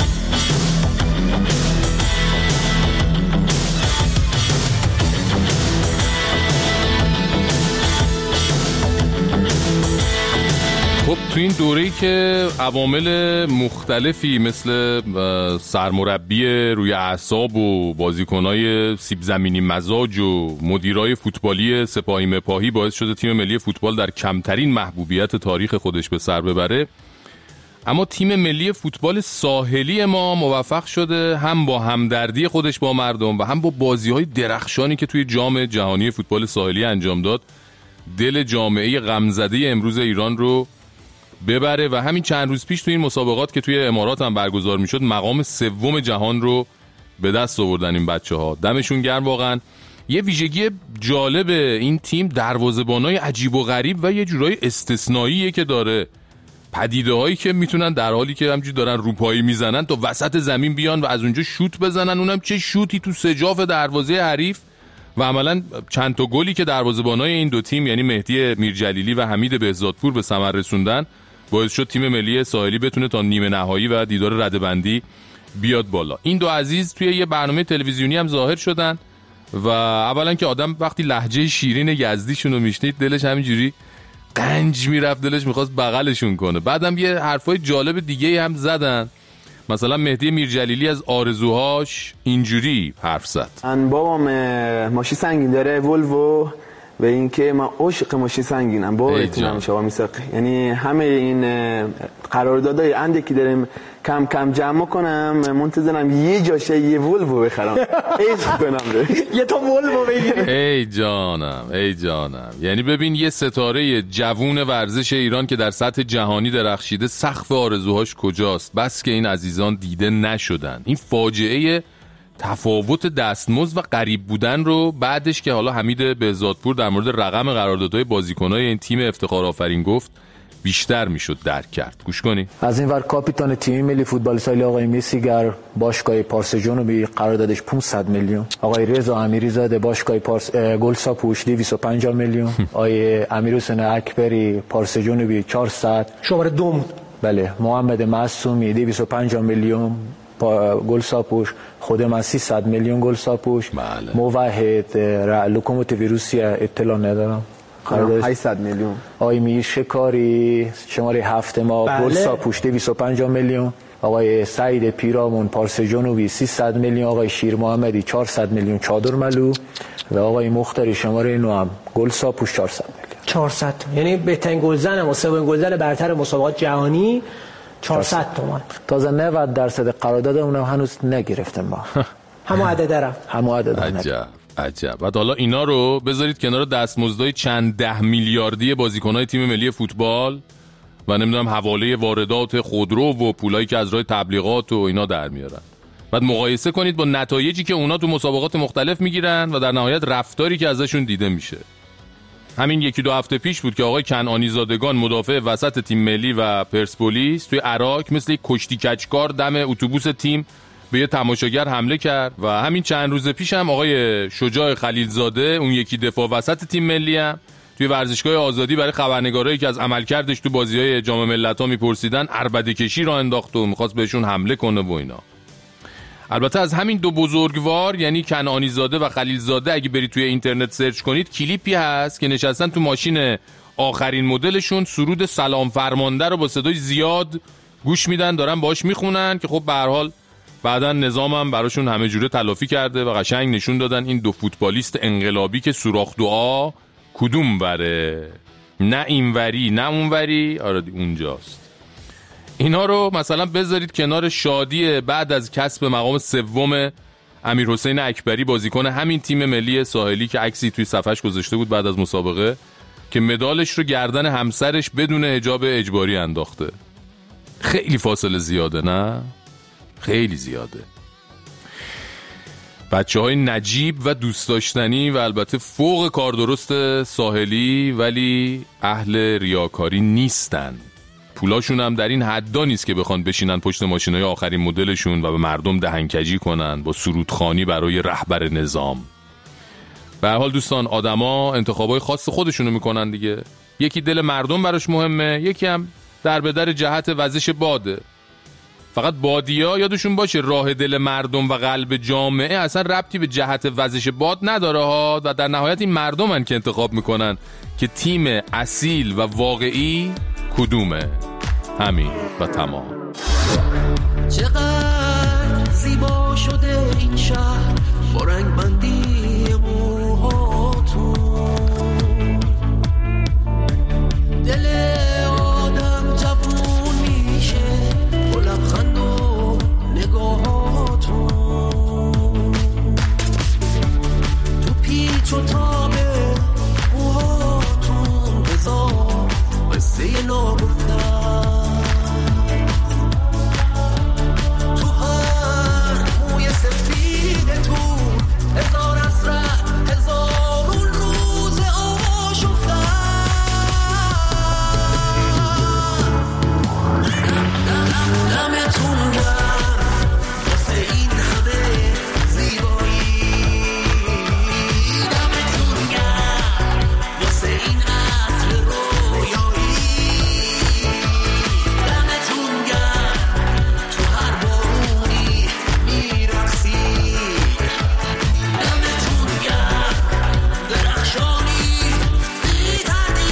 خب تو این دوره‌ای که عوامل مختلفی مثل سرمربی روی اعصاب و بازیکنای سیب زمینی مزاج و مدیرای فوتبالی سپاهی مپاهی باعث شده تیم ملی فوتبال در کمترین محبوبیت تاریخ خودش به سر ببره، اما تیم ملی فوتبال ساحلی ما موفق شده هم با همدردی خودش با مردم و هم با بازی‌های درخشانی که توی جام جهانی فوتبال ساحلی انجام داد دل جامعه غمزده امروز ایران رو ببره و همین چند روز پیش توی این مسابقات که توی امارات هم برگزار میشد مقام سوم جهان رو به دست آوردن این بچه‌ها. دمشون گرم واقعا. یه ویژگی جالب این تیم دروازه‌بانای عجیب و غریب و یه جورای استثنائیه که داره. پدیده‌هایی که میتونن در حالی که همینجوری دارن روپایی میزنن تا وسط زمین بیان و از اونجا شوت بزنن، اونم چه شوتی تو سجاف دروازه حریف. و عملاً چند تا گلی که دروازه‌بانای این دو تیم یعنی مهدی میرجلیلی و حمید بهزادپور به ثمر رسوندن باعث شد تیم ملی ساحلی بتونه تا نیمه نهایی و دیدار رده‌بندی بیاد بالا. این دو عزیز توی یه برنامه تلویزیونی هم ظاهر شدن و اولا که آدم وقتی لهجه شیرین یزدیشون رو میشنید دلش همینجوری قنج میرفت، دلش میخواست بغلشون کنه. بعدم یه حرفای جالب دیگه هم زدن. مثلا مهدی میرجلیلی از آرزوهاش اینجوری حرف زد. من بابام ماشین سنگین داره، ولوو، و اینکه من عاشق ماشین سنگینم با احترام شما میساقی. یعنی همه این قراردادهای اندی که داریم کم کم جمع کنم، منتظرم یه جاشه یه ولوو بخرم. عشق کنم یه تا ولوو بگیرم. ای جانم. یعنی ببین یه ستاره جوون ورزش ایران که در سطح جهانی درخشیده سقف آرزوهاش کجاست؟ بس که این عزیزان دیده نشدن. این فاجعه تفاوت دستمزد و غریب بودن رو بعدش که حالا حمید بهزادپور در مورد رقم قراردادهای بازیکن‌های این تیم افتخار آفرین گفت بیشتر میشد درک کرد. گوش کنید. از این ور کاپیتان تیم ملی فوتبال ساحلی آقای مصریگر باشگاه پارس جنوبی قراردادش 500 میلیون، آقای رضا امیریزاده باشگاه پارس گلساپوش 250 میلیون، آقای امیرحسین اکبری پارس جنوبی 400، شماره 2 بله، محمد معصومی 250 میلیون گلساپوش، خود من 300 میلیون گلساپوش، بله. موحد لوکوموتیو روسیه اطلاع ندارم 800 میلیون، آقای میر شکاری شماره 7 ما بله. گلساپوش 250 میلیون، آقای سعید پیرامون پارس جنوبی 300 میلیون، آقای شیر محمدی 400 میلیون چادر ملو و آقای مختاری شماره 9 هم گلساپوش 400 میلیون. 400 یعنی بهترین گلزن و سومین گلزن برتر مسابقات جهانی 400 تومان. تازه 90% قرارداد اونم هنوز نگرفتم ما. همون عدد عجب. بعد حالا اینا رو بذارید کنار دستمزدهای چند 10 میلیاردی بازیکن‌های تیم ملی فوتبال و نمیدونم حواله واردات خودرو و پولایی که از راه تبلیغات و اینا در میارن. بعد مقایسه کنید با نتایجی که اونا تو مسابقات مختلف میگیرن و در نهایت رفتاری که ازشون دیده میشه. همین 1-2 هفته پیش بود که آقای کنعانی زادگان مدافع وسط تیم ملی و پرسپولیس توی عراق مثل یک کشتی کچکار دم اتوبوس تیم به یه تماشاگر حمله کرد و همین چند روز پیش هم آقای شجاع خلیلزاده اون یکی دفاع وسط تیم ملی هم توی ورزشگاه آزادی برای خبرنگارایی که از عملکردش تو بازی‌های جام ملت‌ها میپرسیدن عربده کشی را انداخت و می‌خواست بهشون حمله کنه و اینا. البته از همین دو بزرگوار یعنی کنعانی زاده و خلیل زاده اگه برید توی اینترنت سرچ کنید کلیپی هست که نشستن تو ماشین آخرین مدلشون سرود سلام فرمانده رو با صدای زیاد گوش میدن، دارن باهاش میخونن که خب به هر حال بعدن نظامم براشون همه جوره تلافی کرده و قشنگ نشون دادن این دو فوتبالیست انقلابی که سوراخ دعا کدوم وره، نه این وری نه اون وری، آره اونجاست. اینا رو مثلا بذارید کنار شادی بعد از کسب مقام سوم امیرحسین اکبری، بازیکن همین تیم ملی ساحلی که عکسی توی صفحش گذاشته بود بعد از مسابقه که مدالش رو گردن همسرش بدون حجاب اجباری انداخته. خیلی فاصله زیاده، نه؟ خیلی زیاده. بچه‌های نجیب و دوست داشتنی و البته فوق کاردرست ساحلی ولی اهل ریاکاری نیستن. پولاشون هم در این حدا نیست که بخوان بشینن پشت ماشینای آخرین مدلشون و به مردم دهنکجی کنن با سرودخوانی برای رهبر نظام. به هر حال دوستان، آدما انتخابای خاص خودشونو میکنن دیگه. یکی دل مردم براش مهمه، یکی هم در به در جهت وزش باده. فقط بادیا یادشون باشه راه دل مردم و قلب جامعه اصلا ربطی به جهت وزش باد نداره ها، و در نهایت این مردمن که انتخاب میکنن که تیم اصیل و واقعی کدومه. همین و تمام. چقدر زیبا شده این شهر با رنگ بندی موهاتون، دل آدم جوون میشه با لبخند و نگاهاتون، تو پیچ و تاب موهاتون بذار قصه ناگفتن، تو هر موی سفیدتون هزار اسرع هزارون روز آشفتن، دمتون گرم واسه این همه زیبایی، دمتون گرم واسه این عطر رویایی، دمتون گرم تو هر بارونی میرقصی، دمتون گرم درخشانی بی‌تردید.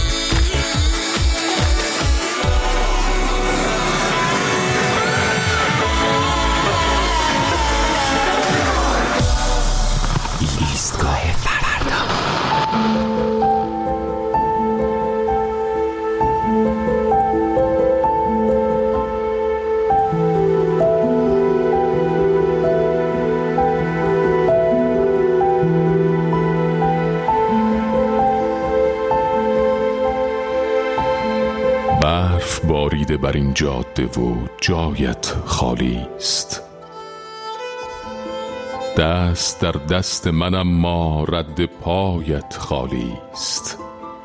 ایستگاه فردا. برف باریده بر این جاده و جایت خالی است، دست در دست من اما رد پایت خالی است.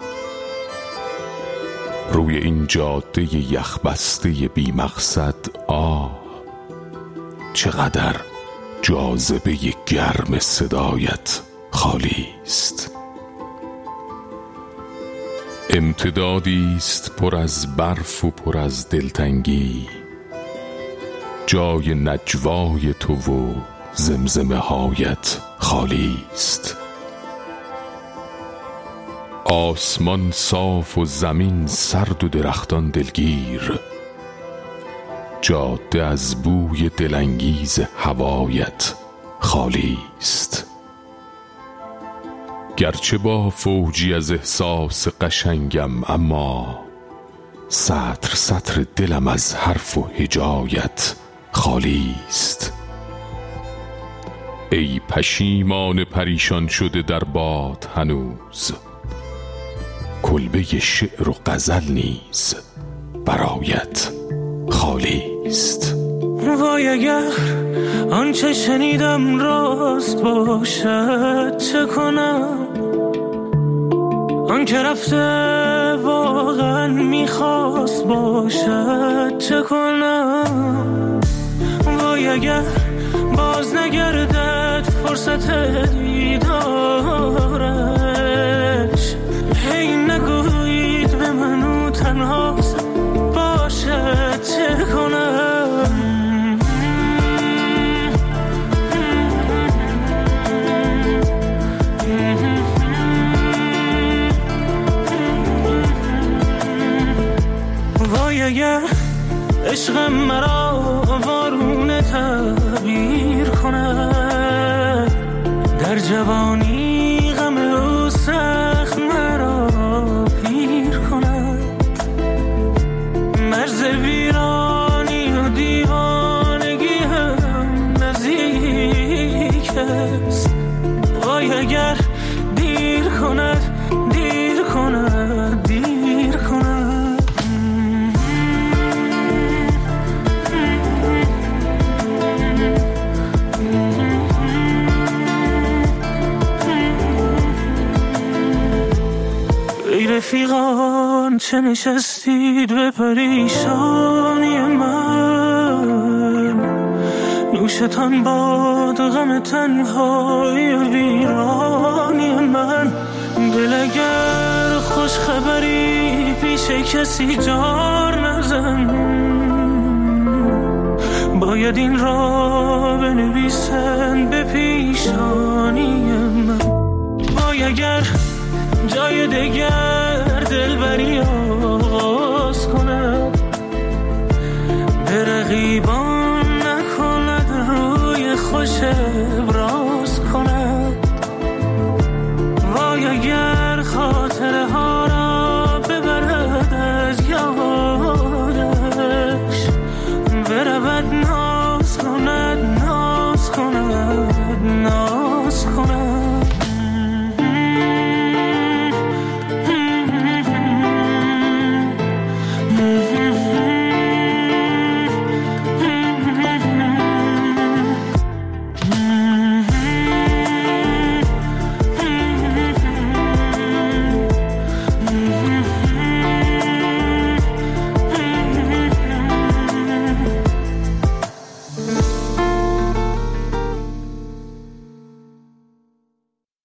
روی این جاده یخبسته بی مقصد آه، چقدر جاذبه گرم صدایت خالی است. امتدادی است پر از برف و پر از دلتنگی، جای نجوای تو و زمزمه هایت خالی است. آسمان صاف و زمین سرد و درختان دلگیر، جاده از بوی دلانگیز هوایت خالی است. گرچه با فوجی از احساس قشنگم، اما سطر سطر دلم از حرف و هجایت خالی است. ای پشیمان پریشان شده در باد هنوز، کلبه شعر و غزل نیز برایت خالی است. وای اگر آنچه شنیدم راست باشد چه کنم، آنکه رفته واقعا میخواست باشد چه کنم. وای اگر باز نگردد فرصت دیدارش، هی نگویید به منو تنهاست باشد چه کنم. وای اگر عشقم مرا وارونه تعبیر کند، در جوانی غم او سخت مرا پیر کند. مرز ویران اگر دیر کند دیر کند دیر کند. ای رفیقان چه نشستید به پریشانی من، نوشتان باد غم تنهای ویرانی من. دل اگر خوش خبری پیش کسی جار نزن، باید این را بنویسن به پیشانی من. وای اگر جای دگر دل بری